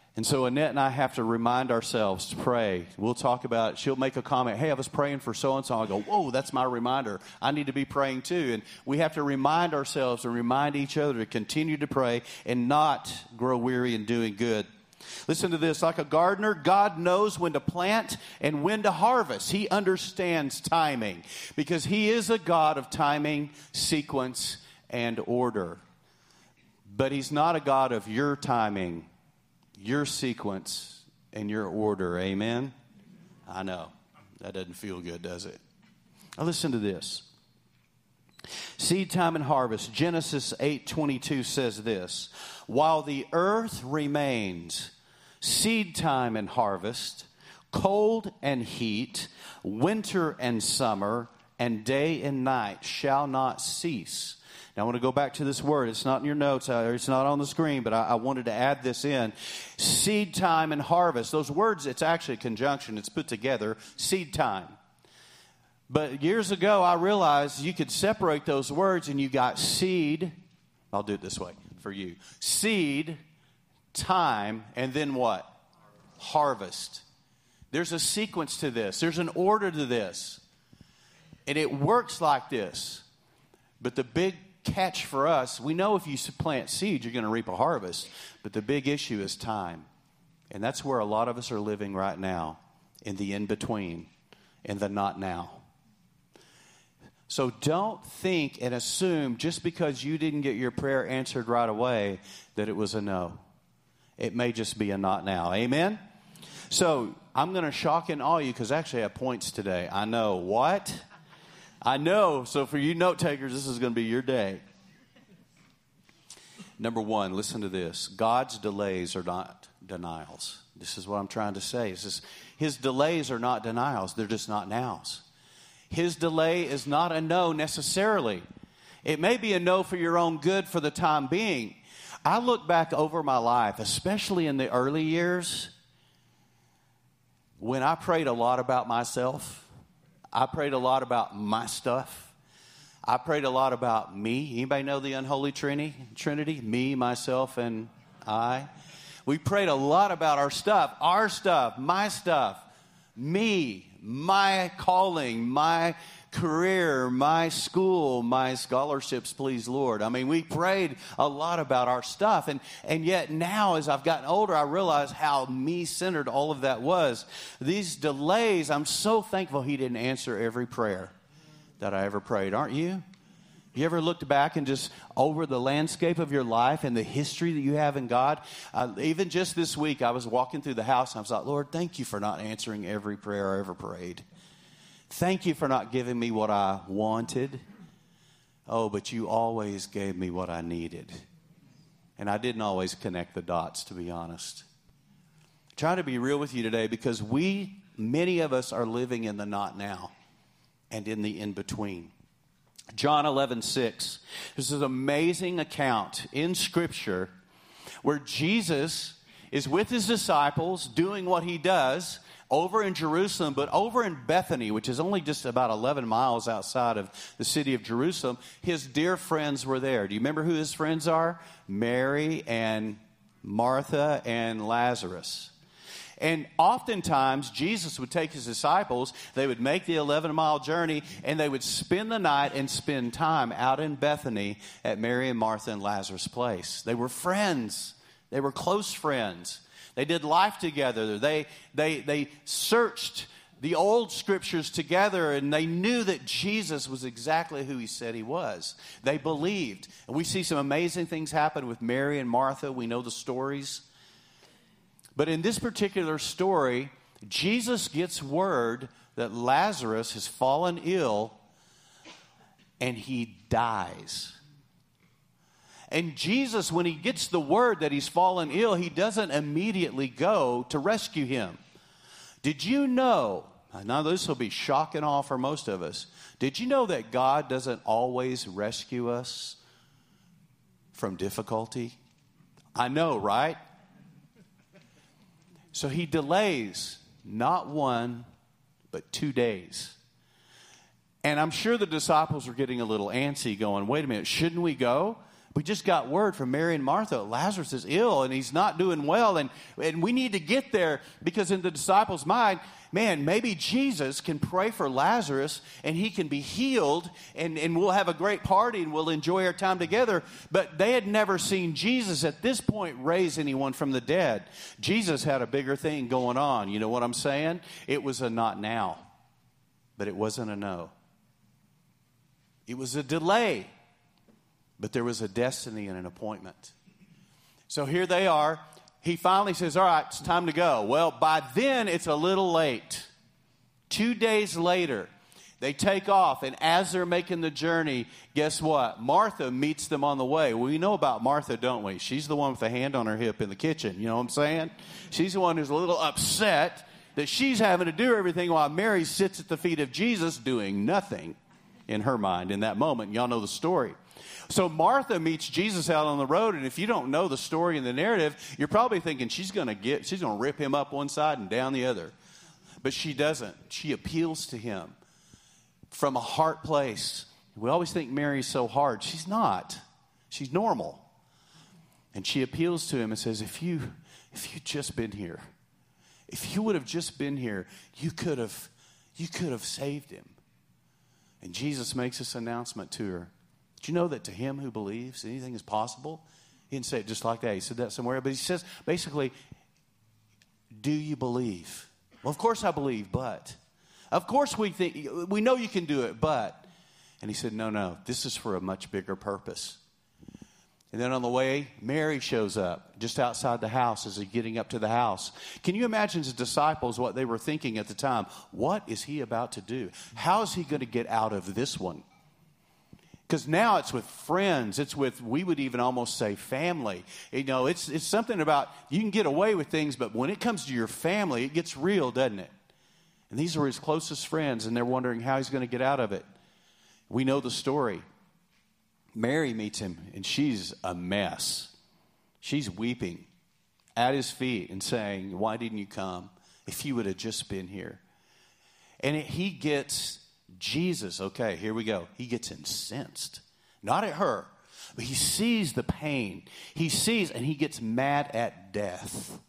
And so Annette and I have to remind ourselves to pray. We'll talk about it. She'll make a comment, hey, I was praying for so-and-so. I go, whoa, that's my reminder. I need to be praying too. And we have to remind ourselves and remind each other to continue to pray and not grow weary in doing good. Listen to this. Like a gardener, God knows when to plant and when to harvest. He understands timing because He is a God of timing, sequence, and order. But He's not a God of your timing, your sequence, and your order. Amen? I know. That doesn't feel good, does it? Now listen to this. Seed time and harvest. Genesis 8:22 says this. While the earth remains, seed time and harvest, cold and heat, winter and summer, and day and night shall not cease. Now I want to go back to this word. It's not in your notes. It's not on the screen, but I wanted to add this in. Seed time and harvest. Those words, it's actually a conjunction. It's put together. Seed time. But years ago, I realized you could separate those words and you got seed. I'll do it this way for you. Seed, time, and then what? Harvest. There's a sequence to this. There's an order to this. And it works like this. But the big catch for us, we know if you plant seeds, you're going to reap a harvest. But the big issue is time. And that's where a lot of us are living right now, in the in-between, in the not now. So don't think and assume just because you didn't get your prayer answered right away that it was a no. It may just be a not now. Amen? So I'm going to shock and awe you because actually I have points today. I know. What? I know. So for you note takers, this is going to be your day. Number one, listen to this. God's delays are not denials. This is what I'm trying to say. His delays are not denials. They're just not nows. His delay is not a no necessarily. It may be a no for your own good for the time being. I look back over my life, especially in the early years, when I prayed a lot about myself. I prayed a lot about my stuff. I prayed a lot about me. Anybody know the unholy Trinity? Me, myself, and I. We prayed a lot about our stuff, my stuff, me, my calling, my career, my school, my scholarships, please, Lord. I mean, we prayed a lot about our stuff. And yet now, as I've gotten older, I realize how me-centered all of that was. These delays, I'm so thankful He didn't answer every prayer that I ever prayed. Aren't you? You ever looked back and just over the landscape of your life and the history that you have in God? Even just this week, I was walking through the house and I was like, Lord, thank you for not answering every prayer I ever prayed. Thank you for not giving me what I wanted. Oh, but you always gave me what I needed. And I didn't always connect the dots, to be honest. I'm trying to be real with you today because many of us are living in the not now and in the in-between. John 11:6. This is an amazing account in Scripture where Jesus is with His disciples doing what He does over in Jerusalem, but over in Bethany, which is only just about 11 miles outside of the city of Jerusalem. His dear friends were there. Do you remember who His friends are? Mary and Martha and Lazarus. And oftentimes, Jesus would take His disciples, they would make the 11-mile journey, and they would spend the night and spend time out in Bethany at Mary and Martha and Lazarus' place. They were friends. They were close friends. They did life together. They searched the old Scriptures together, and they knew that Jesus was exactly who He said He was. They believed. And we see some amazing things happen with Mary and Martha. We know the stories. But in this particular story, Jesus gets word that Lazarus has fallen ill and he dies. And Jesus, when He gets the word that he's fallen ill, He doesn't immediately go to rescue him. Did you know, now this will be shock and awe for most of us, did you know that God doesn't always rescue us from difficulty? I know, right? So He delays not 1, but 2 days. And I'm sure the disciples were getting a little antsy going, wait a minute, shouldn't we go? We just got word from Mary and Martha. Lazarus is ill and he's not doing well. And we need to get there because in the disciples' mind, man, maybe Jesus can pray for Lazarus and he can be healed and we'll have a great party and we'll enjoy our time together. But they had never seen Jesus at this point raise anyone from the dead. Jesus had a bigger thing going on. You know what I'm saying? It was a not now, but it wasn't a no. It was a delay, but there was a destiny and an appointment. So here they are. He finally says, all right, it's time to go. Well, by then, it's a little late. 2 days later, they take off. And as they're making the journey, guess what? Martha meets them on the way. We know about Martha, don't we? She's the one with the hand on her hip in the kitchen. You know what I'm saying? She's the one who's a little upset that she's having to do everything while Mary sits at the feet of Jesus doing nothing in her mind in that moment. Y'all know the story. So Martha meets Jesus out on the road, and if you don't know the story and the narrative, you're probably thinking she's going to rip him up one side and down the other. But she doesn't. She appeals to him from a heart place. We always think Mary's so hard. She's not. She's normal. And she appeals to him and says, if you'd just been here, if you would have just been here, you could have saved him. And Jesus makes this announcement to her. Do you know that to him who believes anything is possible? He didn't say it just like that. He said that somewhere. But he says, basically, do you believe? Well, of course I believe, but. Of course we know you can do it, but. And he said, no, this is for a much bigger purpose. And then on the way, Mary shows up just outside the house as he's getting up to the house. Can you imagine his disciples, what they were thinking at the time? What is he about to do? How is he going to get out of this one? Because now it's with friends. It's with, we would even almost say family. You know, it's something about, you can get away with things, but when it comes to your family, it gets real, doesn't it? And these are his closest friends, and they're wondering how he's going to get out of it. We know the story. Mary meets him, and she's a mess. She's weeping at his feet and saying, why didn't you come? If you would have just been here. And he gets Jesus, okay, here we go. He gets incensed. Not at her, but he sees the pain. He sees, and he gets mad at death.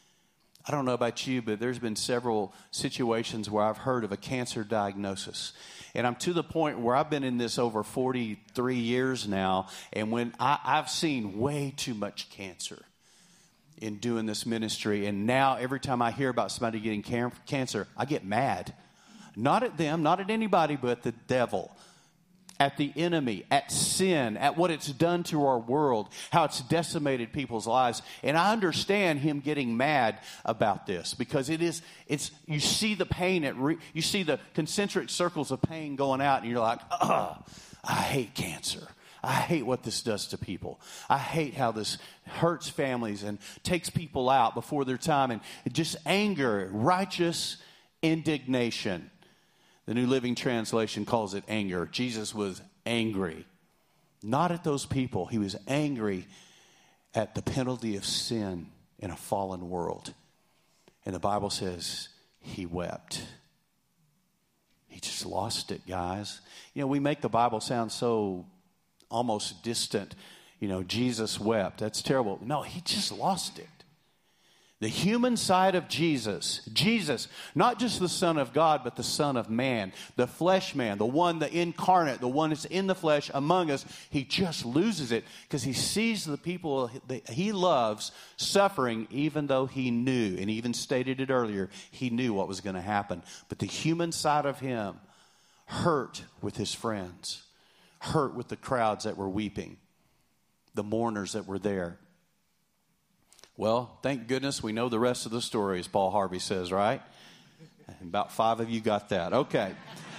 I don't know about you, but there's been several situations where I've heard of a cancer diagnosis. And I'm to the point where I've been in this over 43 years now, and when I've seen way too much cancer in doing this ministry. And now every time I hear about somebody getting cancer, I get mad. Not at them, not at anybody, but at the devil, at the enemy, at sin, at what it's done to our world, how it's decimated people's lives. And I understand him getting mad about this because you see the pain, you see the concentric circles of pain going out, and you're like, I hate cancer. I hate what this does to people. I hate how this hurts families and takes people out before their time, and just anger, righteous indignation. The New Living Translation calls it anger. Jesus was angry, not at those people. He was angry at the penalty of sin in a fallen world. And the Bible says he wept. He just lost it, guys. You know, we make the Bible sound so almost distant. You know, Jesus wept. That's terrible. No, he just lost it. The human side of Jesus, not just the Son of God, but the Son of Man, the flesh man, the one, the incarnate, the one that's in the flesh among us, he just loses it because he sees the people that he loves suffering, even though he knew, and he even stated it earlier, he knew what was going to happen. But the human side of him hurt with his friends, hurt with the crowds that were weeping, the mourners that were there. Well, thank goodness we know the rest of the story, as Paul Harvey says, right? About 5 of you got that. Okay.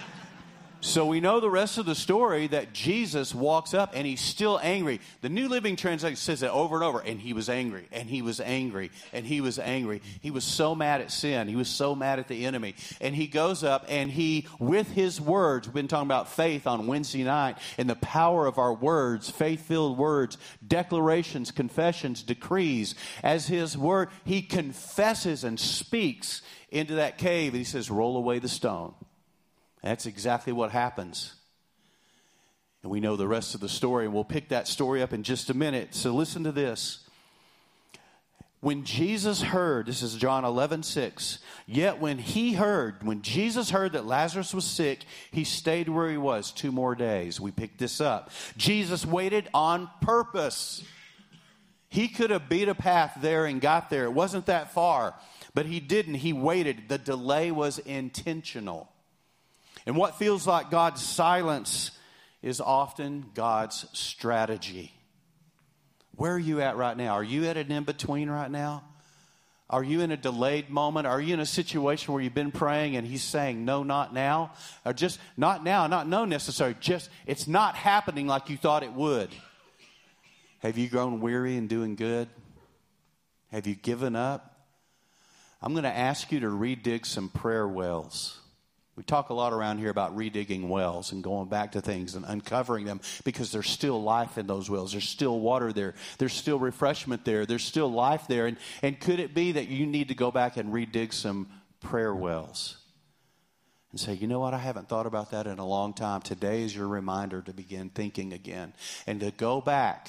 So we know the rest of the story, that Jesus walks up and he's still angry. The New Living Translation says that over and over. And he was angry, and he was angry, and he was angry. He was so mad at sin. He was so mad at the enemy. And he goes up and he, with his words, we've been talking about faith on Wednesday night, and the power of our words, faith-filled words, declarations, confessions, decrees. As his word, he confesses and speaks into that cave, and he says, roll away the stone. That's exactly what happens. And we know the rest of the story, and we'll pick that story up in just a minute. So listen to this. When Jesus heard, this is John 11:6, yet when Jesus heard that Lazarus was sick, he stayed where he was 2 more days. We picked this up. Jesus waited on purpose. He could have beat a path there and got there. It wasn't that far, but he didn't. He waited. The delay was intentional. And what feels like God's silence is often God's strategy. Where are you at right now? Are you at an in-between right now? Are you in a delayed moment? Are you in a situation where you've been praying and he's saying, no, not now? Or just, not now, not no necessarily, just it's not happening like you thought it would. Have you grown weary in doing good? Have you given up? I'm going to ask you to redig some prayer wells. We talk a lot around here about redigging wells and going back to things and uncovering them because there's still life in those wells. There's still water there. There's still refreshment there. There's still life there. And could it be that you need to go back and redig some prayer wells and say, you know what, I haven't thought about that in a long time. Today is your reminder to begin thinking again and to go back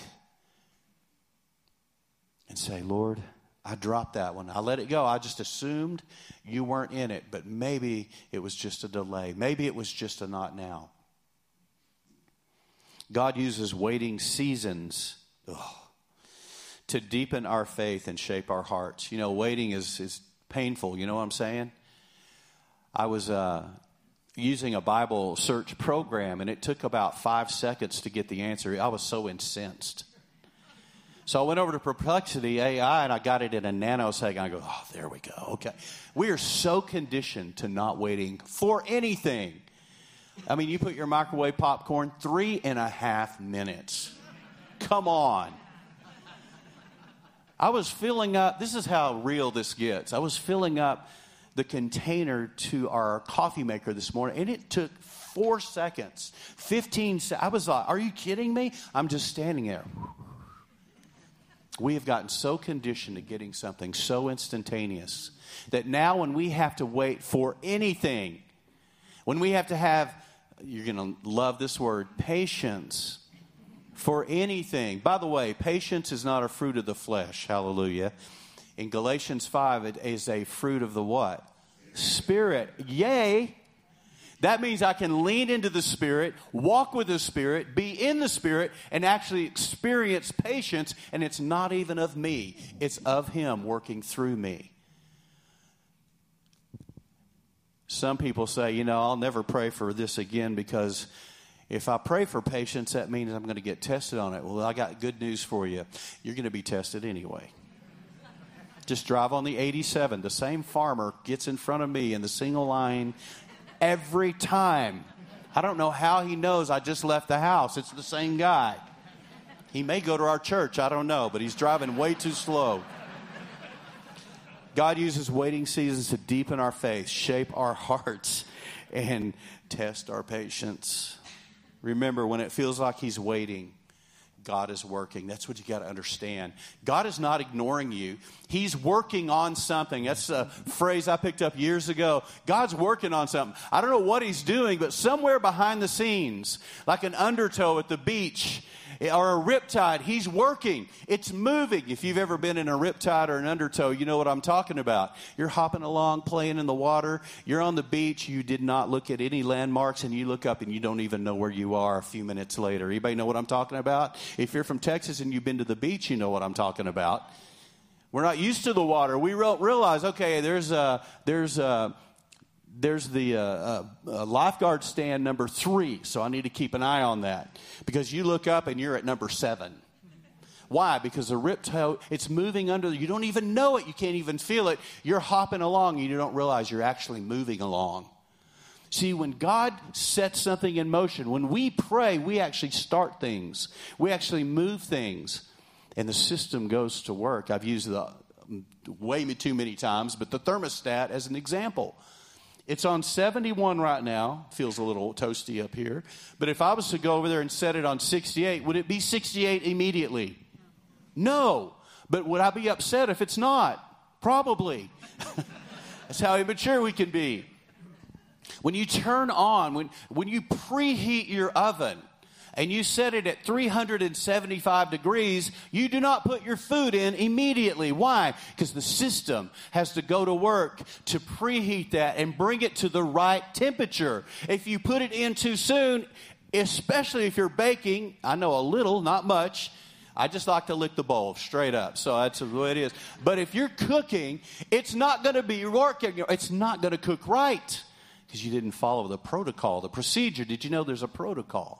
and say, Lord, I dropped that one. I let it go. I just assumed you weren't in it, but maybe it was just a delay. Maybe it was just a not now. God uses waiting seasons to deepen our faith and shape our hearts. You know, waiting is painful. You know what I'm saying? I was using a Bible search program, and it took about 5 seconds to get the answer. I was so incensed. So I went over to Perplexity AI, and I got it in a nanosecond. I go, oh, there we go. Okay. We are so conditioned to not waiting for anything. I mean, you put your microwave popcorn, 3.5 minutes. Come on. I was filling up, this is how real this gets. I was filling up the container to our coffee maker this morning, and it took 4 seconds, 15 seconds. I was like, are you kidding me? I'm just standing there. We have gotten so conditioned to getting something so instantaneous that now when we have to wait for anything, when we have to have, you're going to love this word, patience for anything. By the way, patience is not a fruit of the flesh. Hallelujah. In Galatians 5, it is a fruit of the what? Spirit. Yay. That means I can lean into the Spirit, walk with the Spirit, be in the Spirit, and actually experience patience. And it's not even of me. It's of Him working through me. Some people say, you know, I'll never pray for this again because if I pray for patience, that means I'm going to get tested on it. Well, I got good news for you. You're going to be tested anyway. Just drive on the 87. The same farmer gets in front of me in the single line every time. I don't know how he knows I just left the house. It's the same guy. He may go to our church. I don't know, but he's driving way too slow. God uses waiting seasons to deepen our faith, shape our hearts, and test our patience. Remember, when it feels like He's waiting, God is working. That's what you got to understand. God is not ignoring you. He's working on something. That's a phrase I picked up years ago. God's working on something. I don't know what He's doing, but somewhere behind the scenes, like an undertow at the beach or a riptide, He's working. It's moving. If you've ever been in a riptide or an undertow, you know what I'm talking about. You're hopping along, playing in the water. You're on the beach. You did not look at any landmarks, and you look up and you don't even know where you are a few minutes later. Anybody know what I'm talking about? If you're from Texas and you've been to the beach, you know what I'm talking about. We're not used to the water. We realize, okay, there's the lifeguard stand number 3, so I need to keep an eye on that. Because you look up and you're at number 7. Why? Because the riptow, it's moving under, you don't even know it, you can't even feel it. You're hopping along and you don't realize you're actually moving along. See, when God sets something in motion, when we pray, we actually start things. We actually move things, and the system goes to work. I've used the way too many times, but the thermostat as an example. It's on 71 right now. Feels a little toasty up here. But if I was to go over there and set it on 68, would it be 68 immediately? No. But would I be upset if it's not? Probably. That's how immature we can be. When you turn on, when you preheat your oven, and you set it at 375 degrees, you do not put your food in immediately. Why? Because the system has to go to work to preheat that and bring it to the right temperature. If you put it in too soon, especially if you're baking, I know a little, not much. I just like to lick the bowl straight up, so that's the way it is. But if you're cooking, it's not going to be working. It's not going to cook right because you didn't follow the protocol, the procedure. Did you know there's a protocol?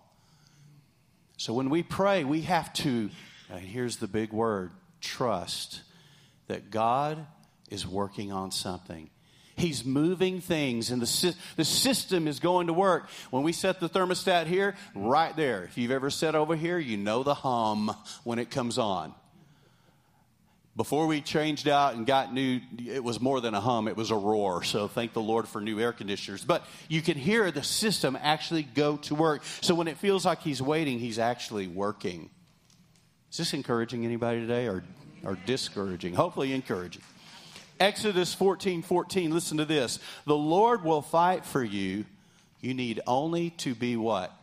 So when we pray, we have to, here's the big word, trust that God is working on something. He's moving things, and the system is going to work. When we set the thermostat here, right there, if you've ever set over here, you know the hum when it comes on. Before we changed out and got new, it was more than a hum, it was a roar. So thank the Lord for new air conditioners. But you can hear the system actually go to work. So when it feels like he's waiting, he's actually working. Is this encouraging anybody today or discouraging? Hopefully encouraging. Exodus 14:14, listen to this. The Lord will fight for you. You need only to be what?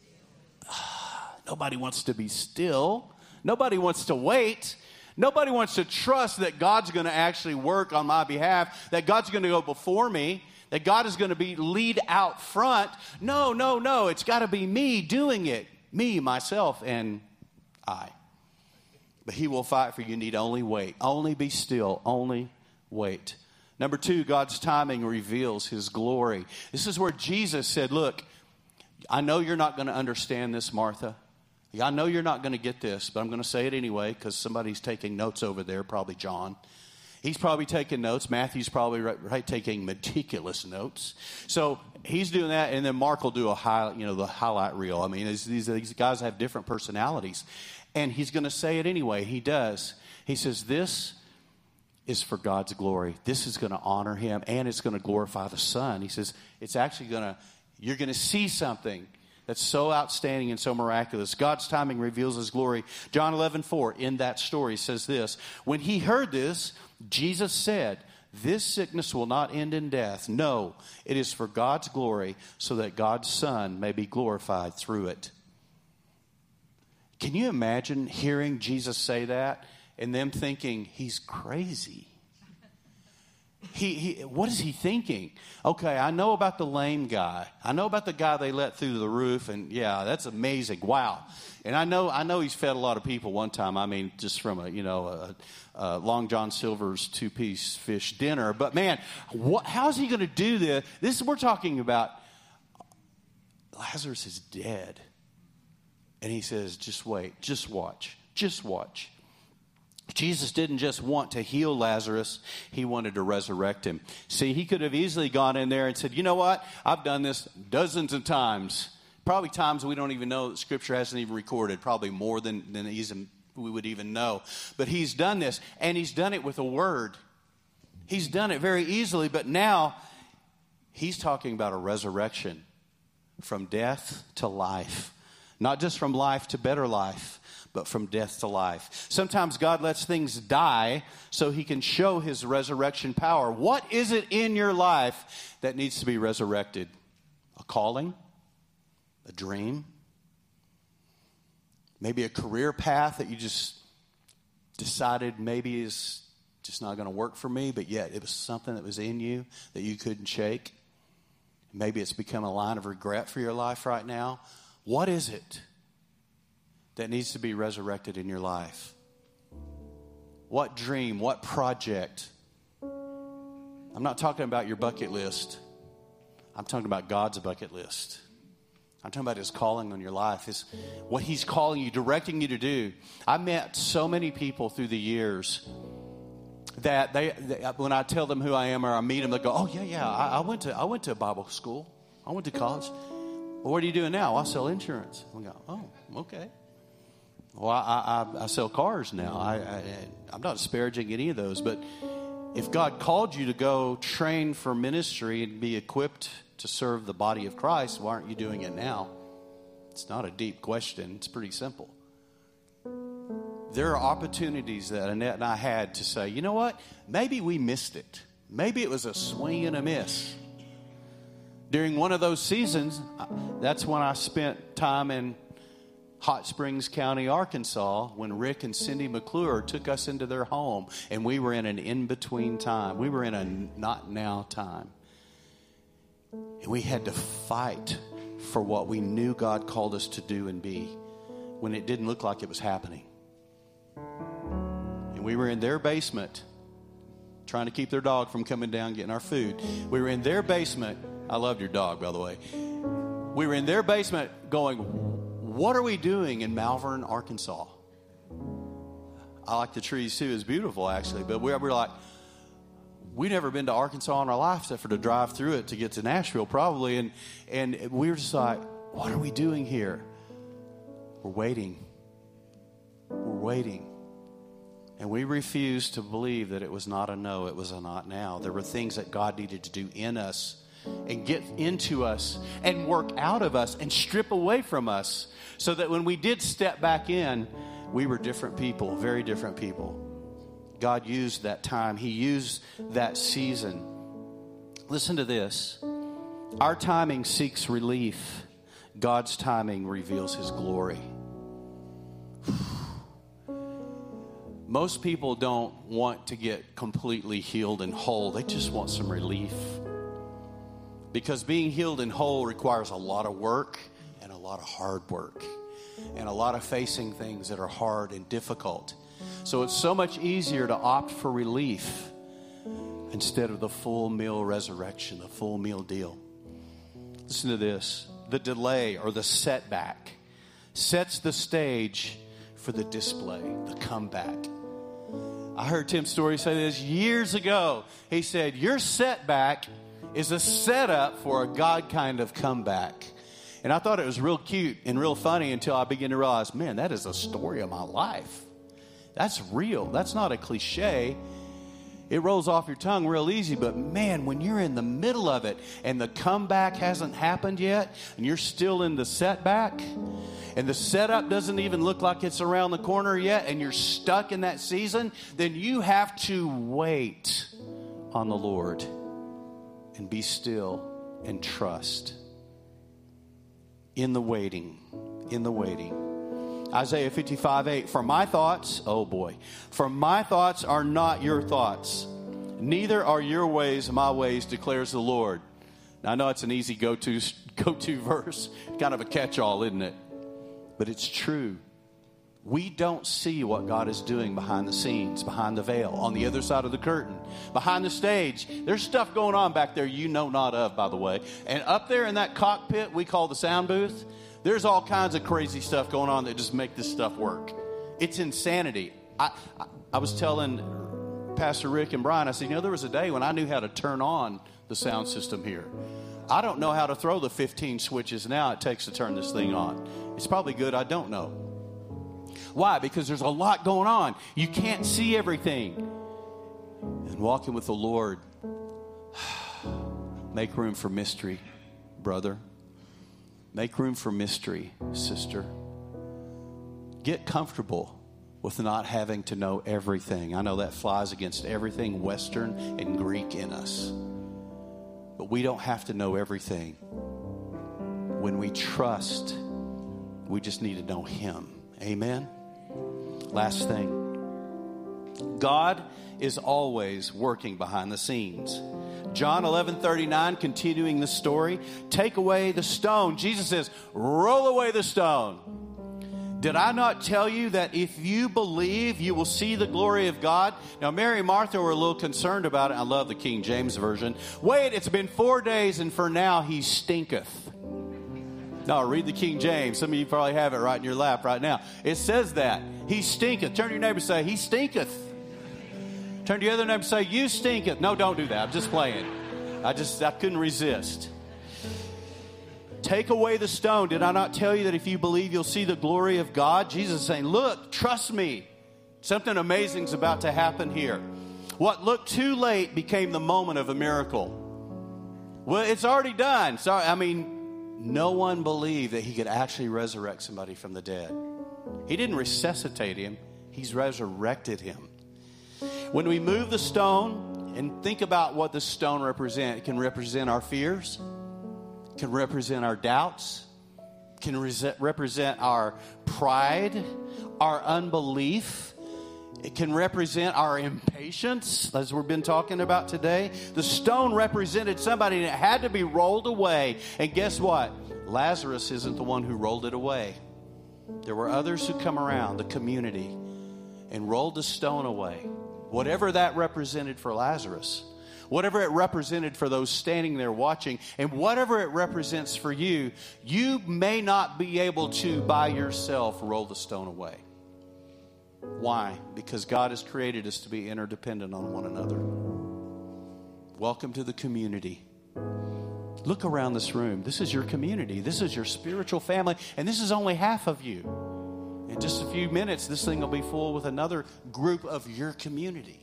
Nobody wants to be still. Nobody wants to wait. Nobody wants to trust that God's going to actually work on my behalf, that God's going to go before me, that God is going to lead out front. No. It's got to be me doing it. Me, myself, and I. But he will fight for you. You need only wait. Only be still. Only wait. Number 2, God's timing reveals his glory. This is where Jesus said, look, I know you're not going to understand this, Martha. I know you're not going to get this, but I'm going to say it anyway because somebody's taking notes over there, probably John. He's probably taking notes. Matthew's probably taking meticulous notes. So he's doing that, and then Mark will do the highlight reel. I mean, these guys have different personalities, and he's going to say it anyway. He does. He says, this is for God's glory. This is going to honor him, and it's going to glorify the Son. He says, it's actually you're going to see something that's so outstanding and so miraculous. God's timing reveals his glory. John 11:4, in that story, says this. When he heard this, Jesus said, this sickness will not end in death. No, it is for God's glory, so that God's Son may be glorified through it. Can you imagine hearing Jesus say that and them thinking, he's crazy? What is he thinking? Okay, I know about the lame guy. I know about the guy they let through the roof, and yeah, that's amazing. Wow. And I know he's fed a lot of people one time. I mean, just from a Long John Silver's 2-piece fish dinner. But man, how's he going to do this? We're talking about Lazarus is dead. And he says, just wait, just watch. Jesus didn't just want to heal Lazarus, he wanted to resurrect him. See, he could have easily gone in there and said, you know what, I've done this dozens of times. Probably times we don't even know that Scripture hasn't even recorded, probably more than we would even know. But he's done this, and he's done it with a word. He's done it very easily, but now he's talking about a resurrection from death to life. Not just from life to better life, but from death to life. Sometimes God lets things die so he can show his resurrection power. What is it in your life that needs to be resurrected? A calling? A dream? Maybe a career path that you just decided maybe is just not going to work for me, but yet it was something that was in you that you couldn't shake. Maybe it's become a line of regret for your life right now. What is it that needs to be resurrected in your life? What dream, what project? I'm not talking about your bucket list. I'm talking about God's bucket list. I'm talking about his calling on your life, what he's calling you, directing you to do. I met so many people through the years that they when I tell them who I am or I meet them, they go, oh, yeah, I went to Bible school. I went to college. Well, what are you doing now? I sell insurance. We go, oh, okay. Well, I sell cars now. I'm not disparaging any of those, but if God called you to go train for ministry and be equipped to serve the body of Christ, why aren't you doing it now? It's not a deep question. It's pretty simple. There are opportunities that Annette and I had to say, you know what? Maybe we missed it. Maybe it was a swing and a miss. During one of those seasons, that's when I spent time in Hot Springs County, Arkansas, when Rick and Cindy McClure took us into their home, and we were in an in-between time. We were in a not now time. And we had to fight for what we knew God called us to do and be when it didn't look like it was happening. And we were in their basement trying to keep their dog from coming down getting our food. We were in their basement. I loved your dog, by the way. We were in their basement going, what are we doing in Malvern, Arkansas? I like the trees too. It's beautiful, actually. But we were like, we'd never been to Arkansas in our life except for to drive through it to get to Nashville probably. And we were just like, what are we doing here? We're waiting. We're waiting. And we refused to believe that it was not a no, it was a not now. There were things that God needed to do in us and get into us and work out of us and strip away from us so that when we did step back in, we were different people, very different people. God used that time. He used that season. Listen to this. Our timing seeks relief. God's timing reveals His glory. Most people don't want to get completely healed and whole. They just want some relief. Because being healed and whole requires a lot of work and a lot of hard work and a lot of facing things that are hard and difficult. So it's so much easier to opt for relief instead of the full meal resurrection, the full meal deal. Listen to this. The delay or the setback sets the stage for the display, the comeback. I heard Tim Story say this years ago. He said, your setback is a setup for a God kind of comeback. And I thought it was real cute and real funny until I began to realize, man, that is a story of my life. That's real. That's not a cliche. It rolls off your tongue real easy, but man, when you're in the middle of it and the comeback hasn't happened yet and you're still in the setback and the setup doesn't even look like it's around the corner yet and you're stuck in that season, then you have to wait on the Lord and be still and trust. In the waiting, in the waiting. Isaiah 55:8, for my thoughts, oh boy, for my thoughts are not your thoughts, neither are your ways my ways, declares the Lord. Now, I know it's an easy go-to verse, kind of a catch-all, isn't it? But it's true. We don't see what God is doing behind the scenes, behind the veil, on the other side of the curtain, behind the stage. There's stuff going on back there you know not of, by the way. And up there in that cockpit we call the sound booth, there's all kinds of crazy stuff going on that just make this stuff work. It's insanity. I was telling Pastor Rick and Brian, I said, there was a day when I knew how to turn on the sound system here. I don't know how to throw the 15 switches now it takes to turn this thing on. It's probably good I don't know. Why? Because there's a lot going on. You can't see everything. And walking with the Lord, make room for mystery, brother. Make room for mystery, sister. Get comfortable with not having to know everything. I know that flies against everything Western and Greek in us. But we don't have to know everything. When we trust, we just need to know Him. Amen? Last thing. God is always working behind the scenes. John 11:39, continuing the story. Take away the stone. Jesus says, roll away the stone. Did I not tell you that if you believe, you will see the glory of God? Now, Mary and Martha were a little concerned about it. I love the King James Version. Wait, it's been 4 days, and for now he stinketh. No, read the King James. Some of you probably have it right in your lap right now. It says that. He stinketh. Turn to your neighbor and say, he stinketh. Turn to your other neighbor and say, you stinketh. No, don't do that. I'm just playing. I couldn't resist. Take away the stone. Did I not tell you that if you believe, you'll see the glory of God? Jesus is saying, look, trust me. Something amazing is about to happen here. What looked too late became the moment of a miracle. Well, it's already done. No one believed that he could actually resurrect somebody from the dead. He didn't resuscitate him. He's resurrected him. When we move the stone and think about what the stone represents, it can represent our fears. It can represent our doubts. It can represent our pride, our unbelief. It can represent our impatience, as we've been talking about today. The stone represented somebody that had to be rolled away. And guess what? Lazarus isn't the one who rolled it away. There were others who come around, the community, and rolled the stone away. Whatever that represented for Lazarus, whatever it represented for those standing there watching, and whatever it represents for you, you may not be able to, by yourself, roll the stone away. Why? Because God has created us to be interdependent on one another. Welcome to the community. Look around this room. This is your community. This is your spiritual family, and this is only half of you. In just a few minutes, this thing will be full with another group of your community.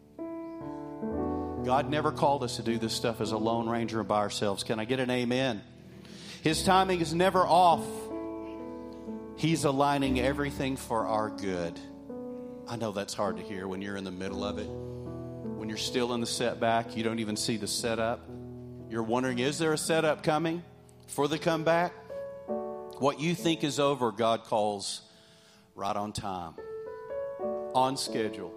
God never called us to do this stuff as a lone ranger by ourselves. Can I get an amen? His timing is never off. He's aligning everything for our good. I know that's hard to hear when you're in the middle of it. When you're still in the setback, you don't even see the setup. You're wondering, is there a setup coming for the comeback? What you think is over, God calls right on time, on schedule.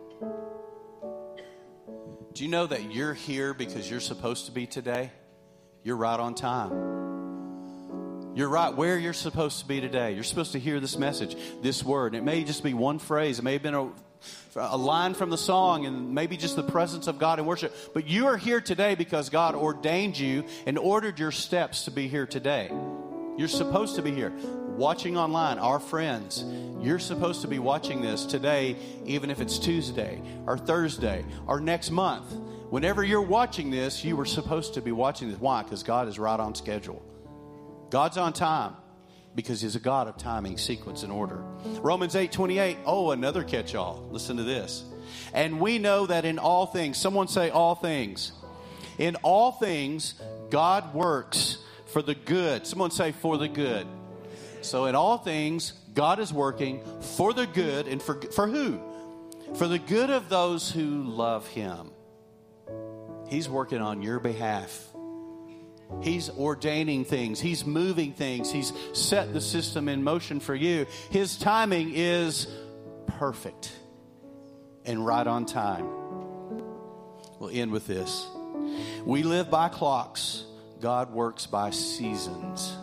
Do you know that you're here because you're supposed to be today? You're right on time. You're right where you're supposed to be today. You're supposed to hear this message, this word. It may just be one phrase. It may have been a line from the song and maybe just the presence of God in worship. But you are here today because God ordained you and ordered your steps to be here today. You're supposed to be here. Watching online, our friends, you're supposed to be watching this today, even if it's Tuesday or Thursday or next month. Whenever you're watching this, you were supposed to be watching this. Why? Because God is right on schedule. God's on time because He's a God of timing, sequence, and order. Romans 8:28. Oh, another catch-all. Listen to this. And we know that in all things, someone say all things. In all things, God works for the good. Someone say for the good. So in all things, God is working for the good. And for who? For the good of those who love Him. He's working on your behalf. He's ordaining things. He's moving things. He's set the system in motion for you. His timing is perfect and right on time. We'll end with this. We live by clocks. God works by seasons.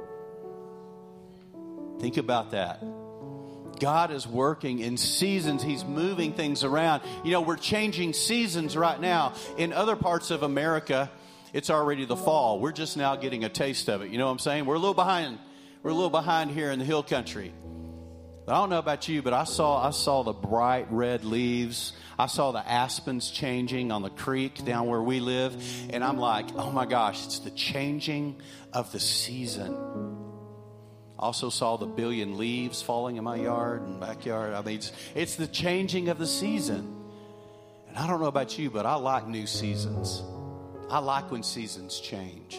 Think about that. God is working in seasons. He's moving things around. You know, we're changing seasons right now. In other parts of America, it's already the fall. We're just now getting a taste of it. You know what I'm saying? We're a little behind. We're a little behind here in the hill country. But I don't know about you, but I saw the bright red leaves. I saw the aspens changing on the creek down where we live. And I'm like, oh my gosh, it's the changing of the season. Also saw the billion leaves falling in my yard and backyard. I mean, it's the changing of the season. And I don't know about you, but I like new seasons. I like when seasons change.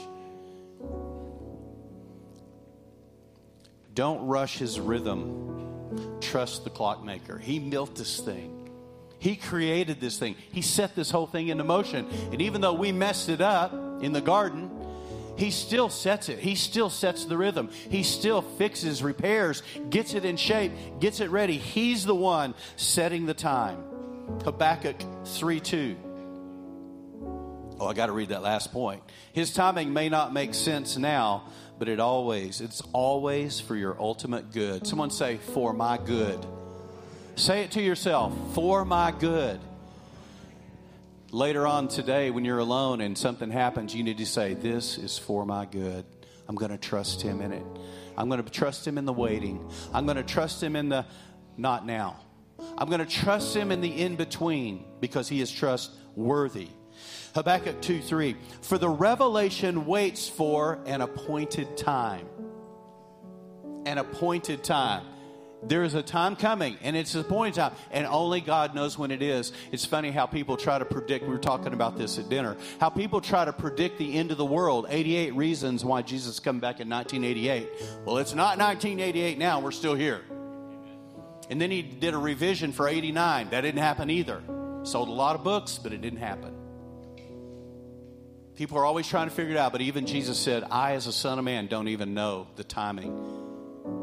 Don't rush His rhythm. Trust the clockmaker. He built this thing. He created this thing. He set this whole thing into motion. And even though we messed it up in the garden, He still sets it. He still sets the rhythm. He still fixes, repairs, gets it in shape, gets it ready. He's the one setting the time. Habakkuk 3:2. Oh, I got to read that last point. His timing may not make sense now, but it's always for your ultimate good. Someone say, for my good. Say it to yourself, for my good. Later on today, when you're alone and something happens, you need to say, this is for my good. I'm going to trust Him in it. I'm going to trust Him in the waiting. I'm going to trust Him in the not now. I'm going to trust Him in the in-between because He is trustworthy. Habakkuk 2:3. For the revelation waits for an appointed time. An appointed time. There is a time coming, and it's an appointed time, and only God knows when it is. It's funny how people try to predict. We were talking about this at dinner. How people try to predict the end of the world. 88 reasons why Jesus come back in 1988. Well, it's not 1988 now. We're still here. And then He did a revision for 89. That didn't happen either. Sold a lot of books, but it didn't happen. People are always trying to figure it out, but even Jesus said, I, as a Son of Man, don't even know the timing.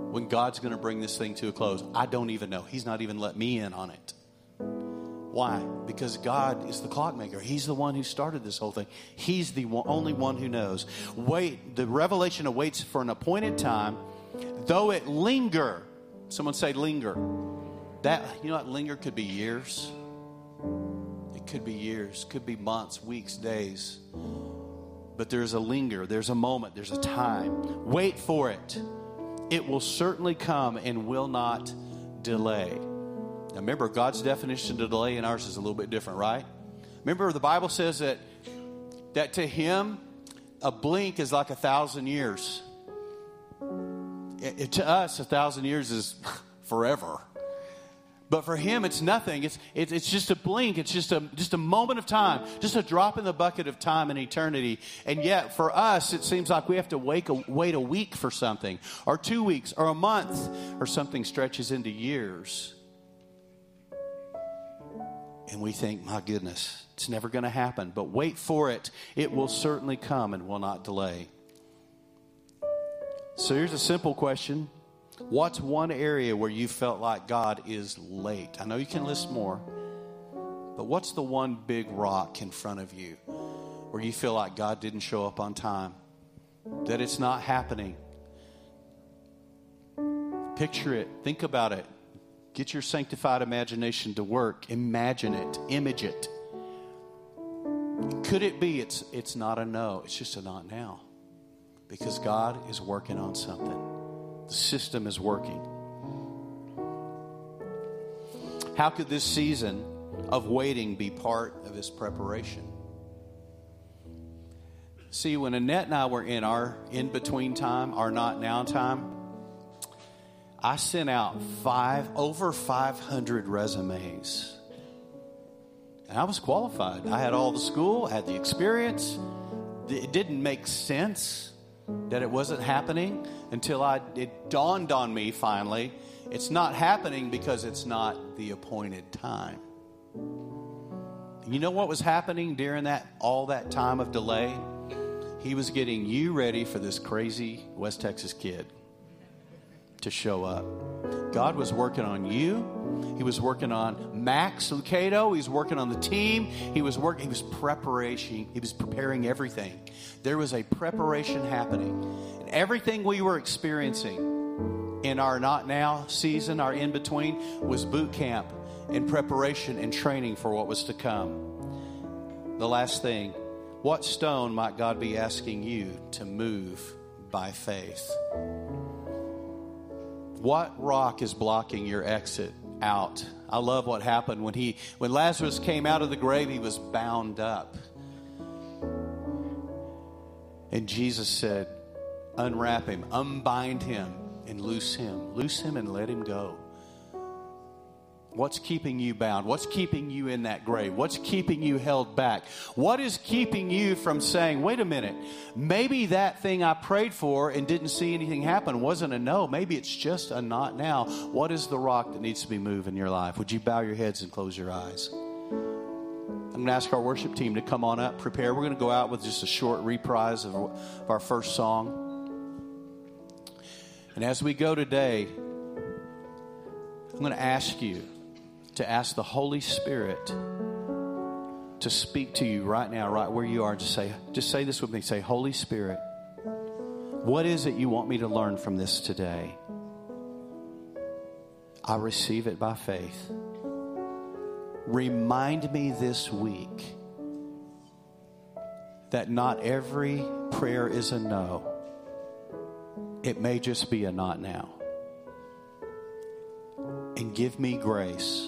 when God's going to bring this thing to a close? I don't even know. He's not even let me in on it. Why? Because God is the clockmaker. He's the one who started this whole thing. He's the only one who knows. Wait, the revelation awaits for an appointed time, though it linger. Someone say linger. That, you know what, linger could be years. It could be years, could be months, weeks, days. But there's a linger, there's a moment, there's a time. Wait for it. It will certainly come and will not delay. Now remember, God's definition of delay and ours is a little bit different, right? Remember, the Bible says that to Him, a blink is like 1,000 years. To us, 1,000 years is forever. But for Him, it's nothing. It's just a blink. It's just a moment of time, just a drop in the bucket of time and eternity. And yet, for us, it seems like we have to wait a week for something, or 2 weeks, or a month, or something stretches into years. And we think, my goodness, it's never going to happen. But wait for it. It will certainly come and will not delay. So here's a simple question. What's one area where you felt like God is late? I know you can list more, but what's the one big rock in front of you where you feel like God didn't show up on time, that it's not happening? Picture it. Think about it. Get your sanctified imagination to work. Imagine it. Image it. Could it be it's not a no, it's just a not now? Because God is working on something. The system is working. How could this season of waiting be part of His preparation? See, when Annette and I were in our in-between time, our not now time, I sent out over 500 resumes. And I was qualified. I had all the school, I had the experience. It didn't make sense that it wasn't happening until it dawned on me finally. It's not happening because it's not the appointed time. You know what was happening during all that time of delay? He was getting you ready for this crazy West Texas kid to show up. God was working on you. He was working on Max Lucado. He was working on the team. He was preparing everything. There was a preparation happening. And everything we were experiencing in our not now season, our in between, was boot camp and preparation and training for what was to come. The last thing, what stone might God be asking you to move by faith? What rock is blocking your exit out? I love what happened when Lazarus came out of the grave. He was bound up, and Jesus said, unwrap him, unbind him, and loose him and let him go. What's keeping you bound? What's keeping you in that grave? What's keeping you held back? What is keeping you from saying, wait a minute, maybe that thing I prayed for and didn't see anything happen wasn't a no. Maybe it's just a not now. What is the rock that needs to be moved in your life? Would you bow your heads and close your eyes? I'm going to ask our worship team to come on up, prepare. We're going to go out with just a short reprise of our first song. And as we go today, I'm going to ask you to ask the Holy Spirit to speak to you right now, right where you are. Just say this with me. Say, Holy Spirit, what is it you want me to learn from this today? I receive it by faith. Remind me this week that not every prayer is a no. It may just be a not now. And give me grace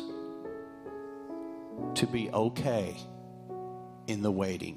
to be okay in the waiting,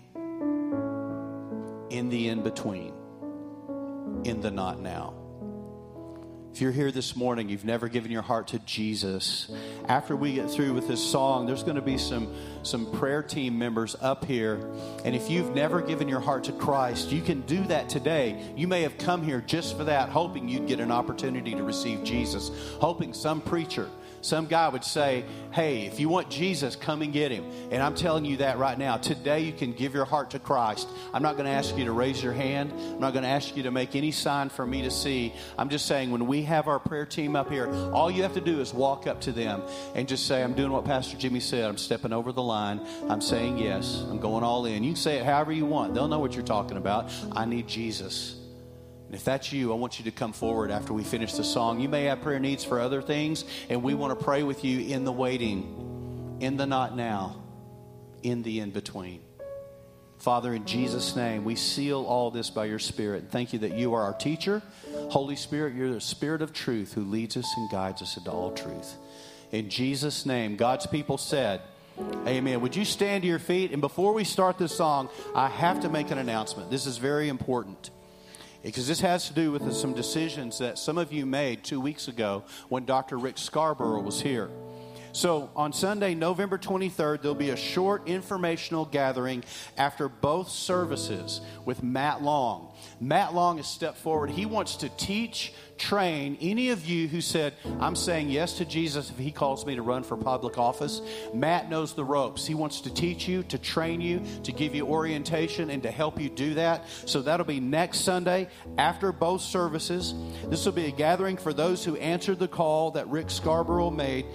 in the in-between, in the not now. If you're here this morning, you've never given your heart to Jesus, after we get through with this song, there's going to be some prayer team members up here. And if you've never given your heart to Christ, you can do that today. You may have come here just for that, hoping you'd get an opportunity to receive Jesus, hoping some preacher, Some guy would say, hey, if you want Jesus, come and get him. And I'm telling you that right now. Today you can give your heart to Christ. I'm not going to ask you to raise your hand. I'm not going to ask you to make any sign for me to see. I'm just saying when we have our prayer team up here, all you have to do is walk up to them and just say, I'm doing what Pastor Jimmy said. I'm stepping over the line. I'm saying yes. I'm going all in. You can say it however you want. They'll know what you're talking about. I need Jesus. And if that's you, I want you to come forward after we finish the song. You may have prayer needs for other things, and we want to pray with you in the waiting, in the not now, in the in-between. Father, in Jesus' name, we seal all this by your Spirit. Thank you that you are our teacher. Holy Spirit, you're the Spirit of truth who leads us and guides us into all truth. In Jesus' name, God's people said, amen. Would you stand to your feet? And before we start this song, I have to make an announcement. This is very important, because this has to do with some decisions that some of you made 2 weeks ago when Dr. Rick Scarborough was here. So on Sunday, November 23rd, there'll be a short informational gathering after both services with Matt Long. Matt Long has stepped forward. He wants to teach, train any of you who said, I'm saying yes to Jesus if he calls me to run for public office. Matt knows the ropes. He wants to teach you, to train you, to give you orientation, and to help you do that. So that'll be next Sunday after both services. This will be a gathering for those who answered the call that Rick Scarborough made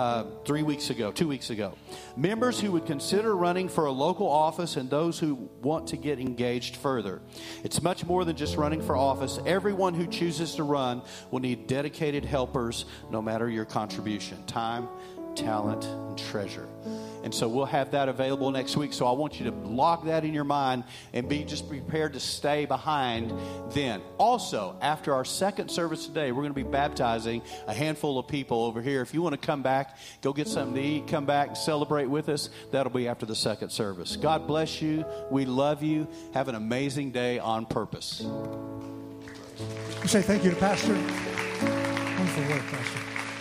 2 weeks ago. Members who would consider running for a local office and those who want to get engaged further. It's much more than just running for office. Everyone who chooses to run will need dedicated helpers, no matter your contribution, time, talent, and treasure. And so we'll have that available next week. So I want you to log that in your mind and be just prepared to stay behind then. Also, after our second service today, we're going to be baptizing a handful of people over here. If you want to come back, go get something to eat, come back and celebrate with us. That'll be after the second service. God bless you. We love you. Have an amazing day on purpose. We say thank you to Pastor. Wonderful work, Pastor.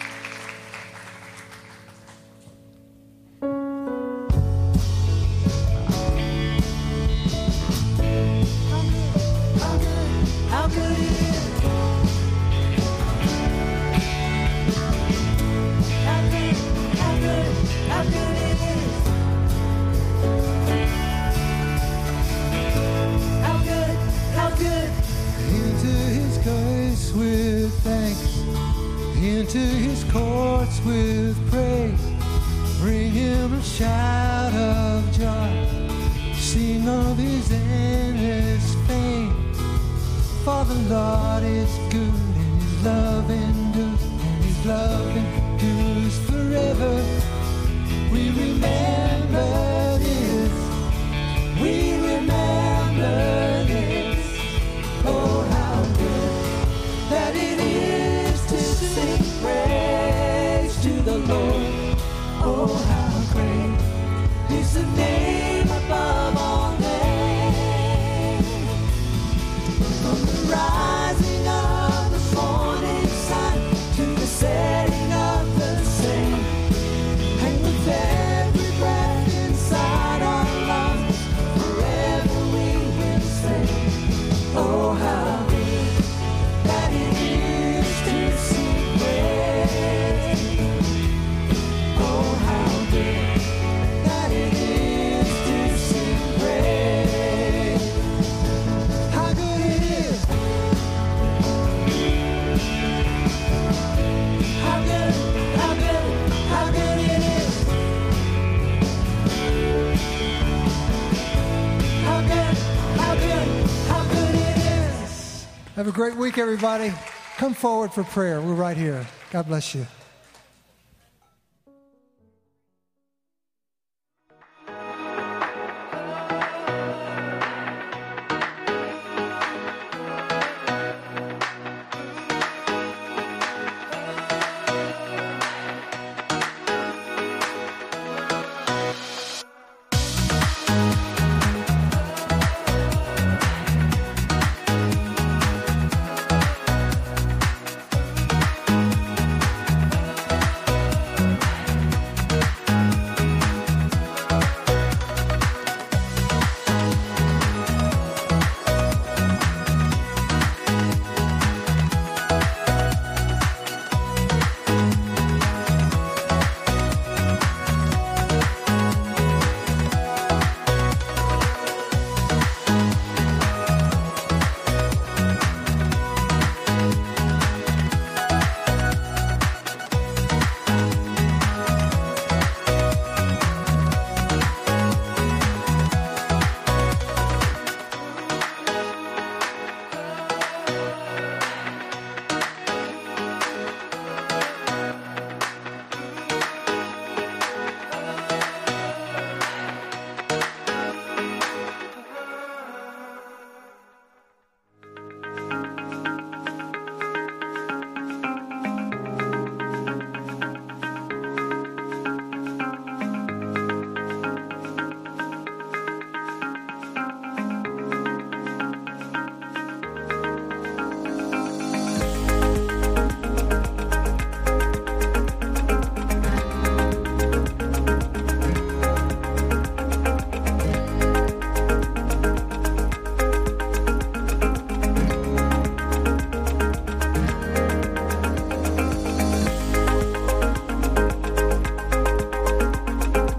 With thanks, into his courts with praise, bring him a shout of joy, sing of his endless fame. For the Lord is good, and his love endures, and his love endures forever. We remember this, we remember this. Oh, how good that it is to sing praise to the Lord. Oh, how great is the name above all names. From the rising of the morning sun to the setting of the same, and with every breath inside our lungs, forever we will sing. Oh, how that it is to sing praise. Oh, how good that it is to sing praise. How good it is. How good it is. How good it is. Have a great week, everybody. Come forward for prayer. We're right here. God bless you.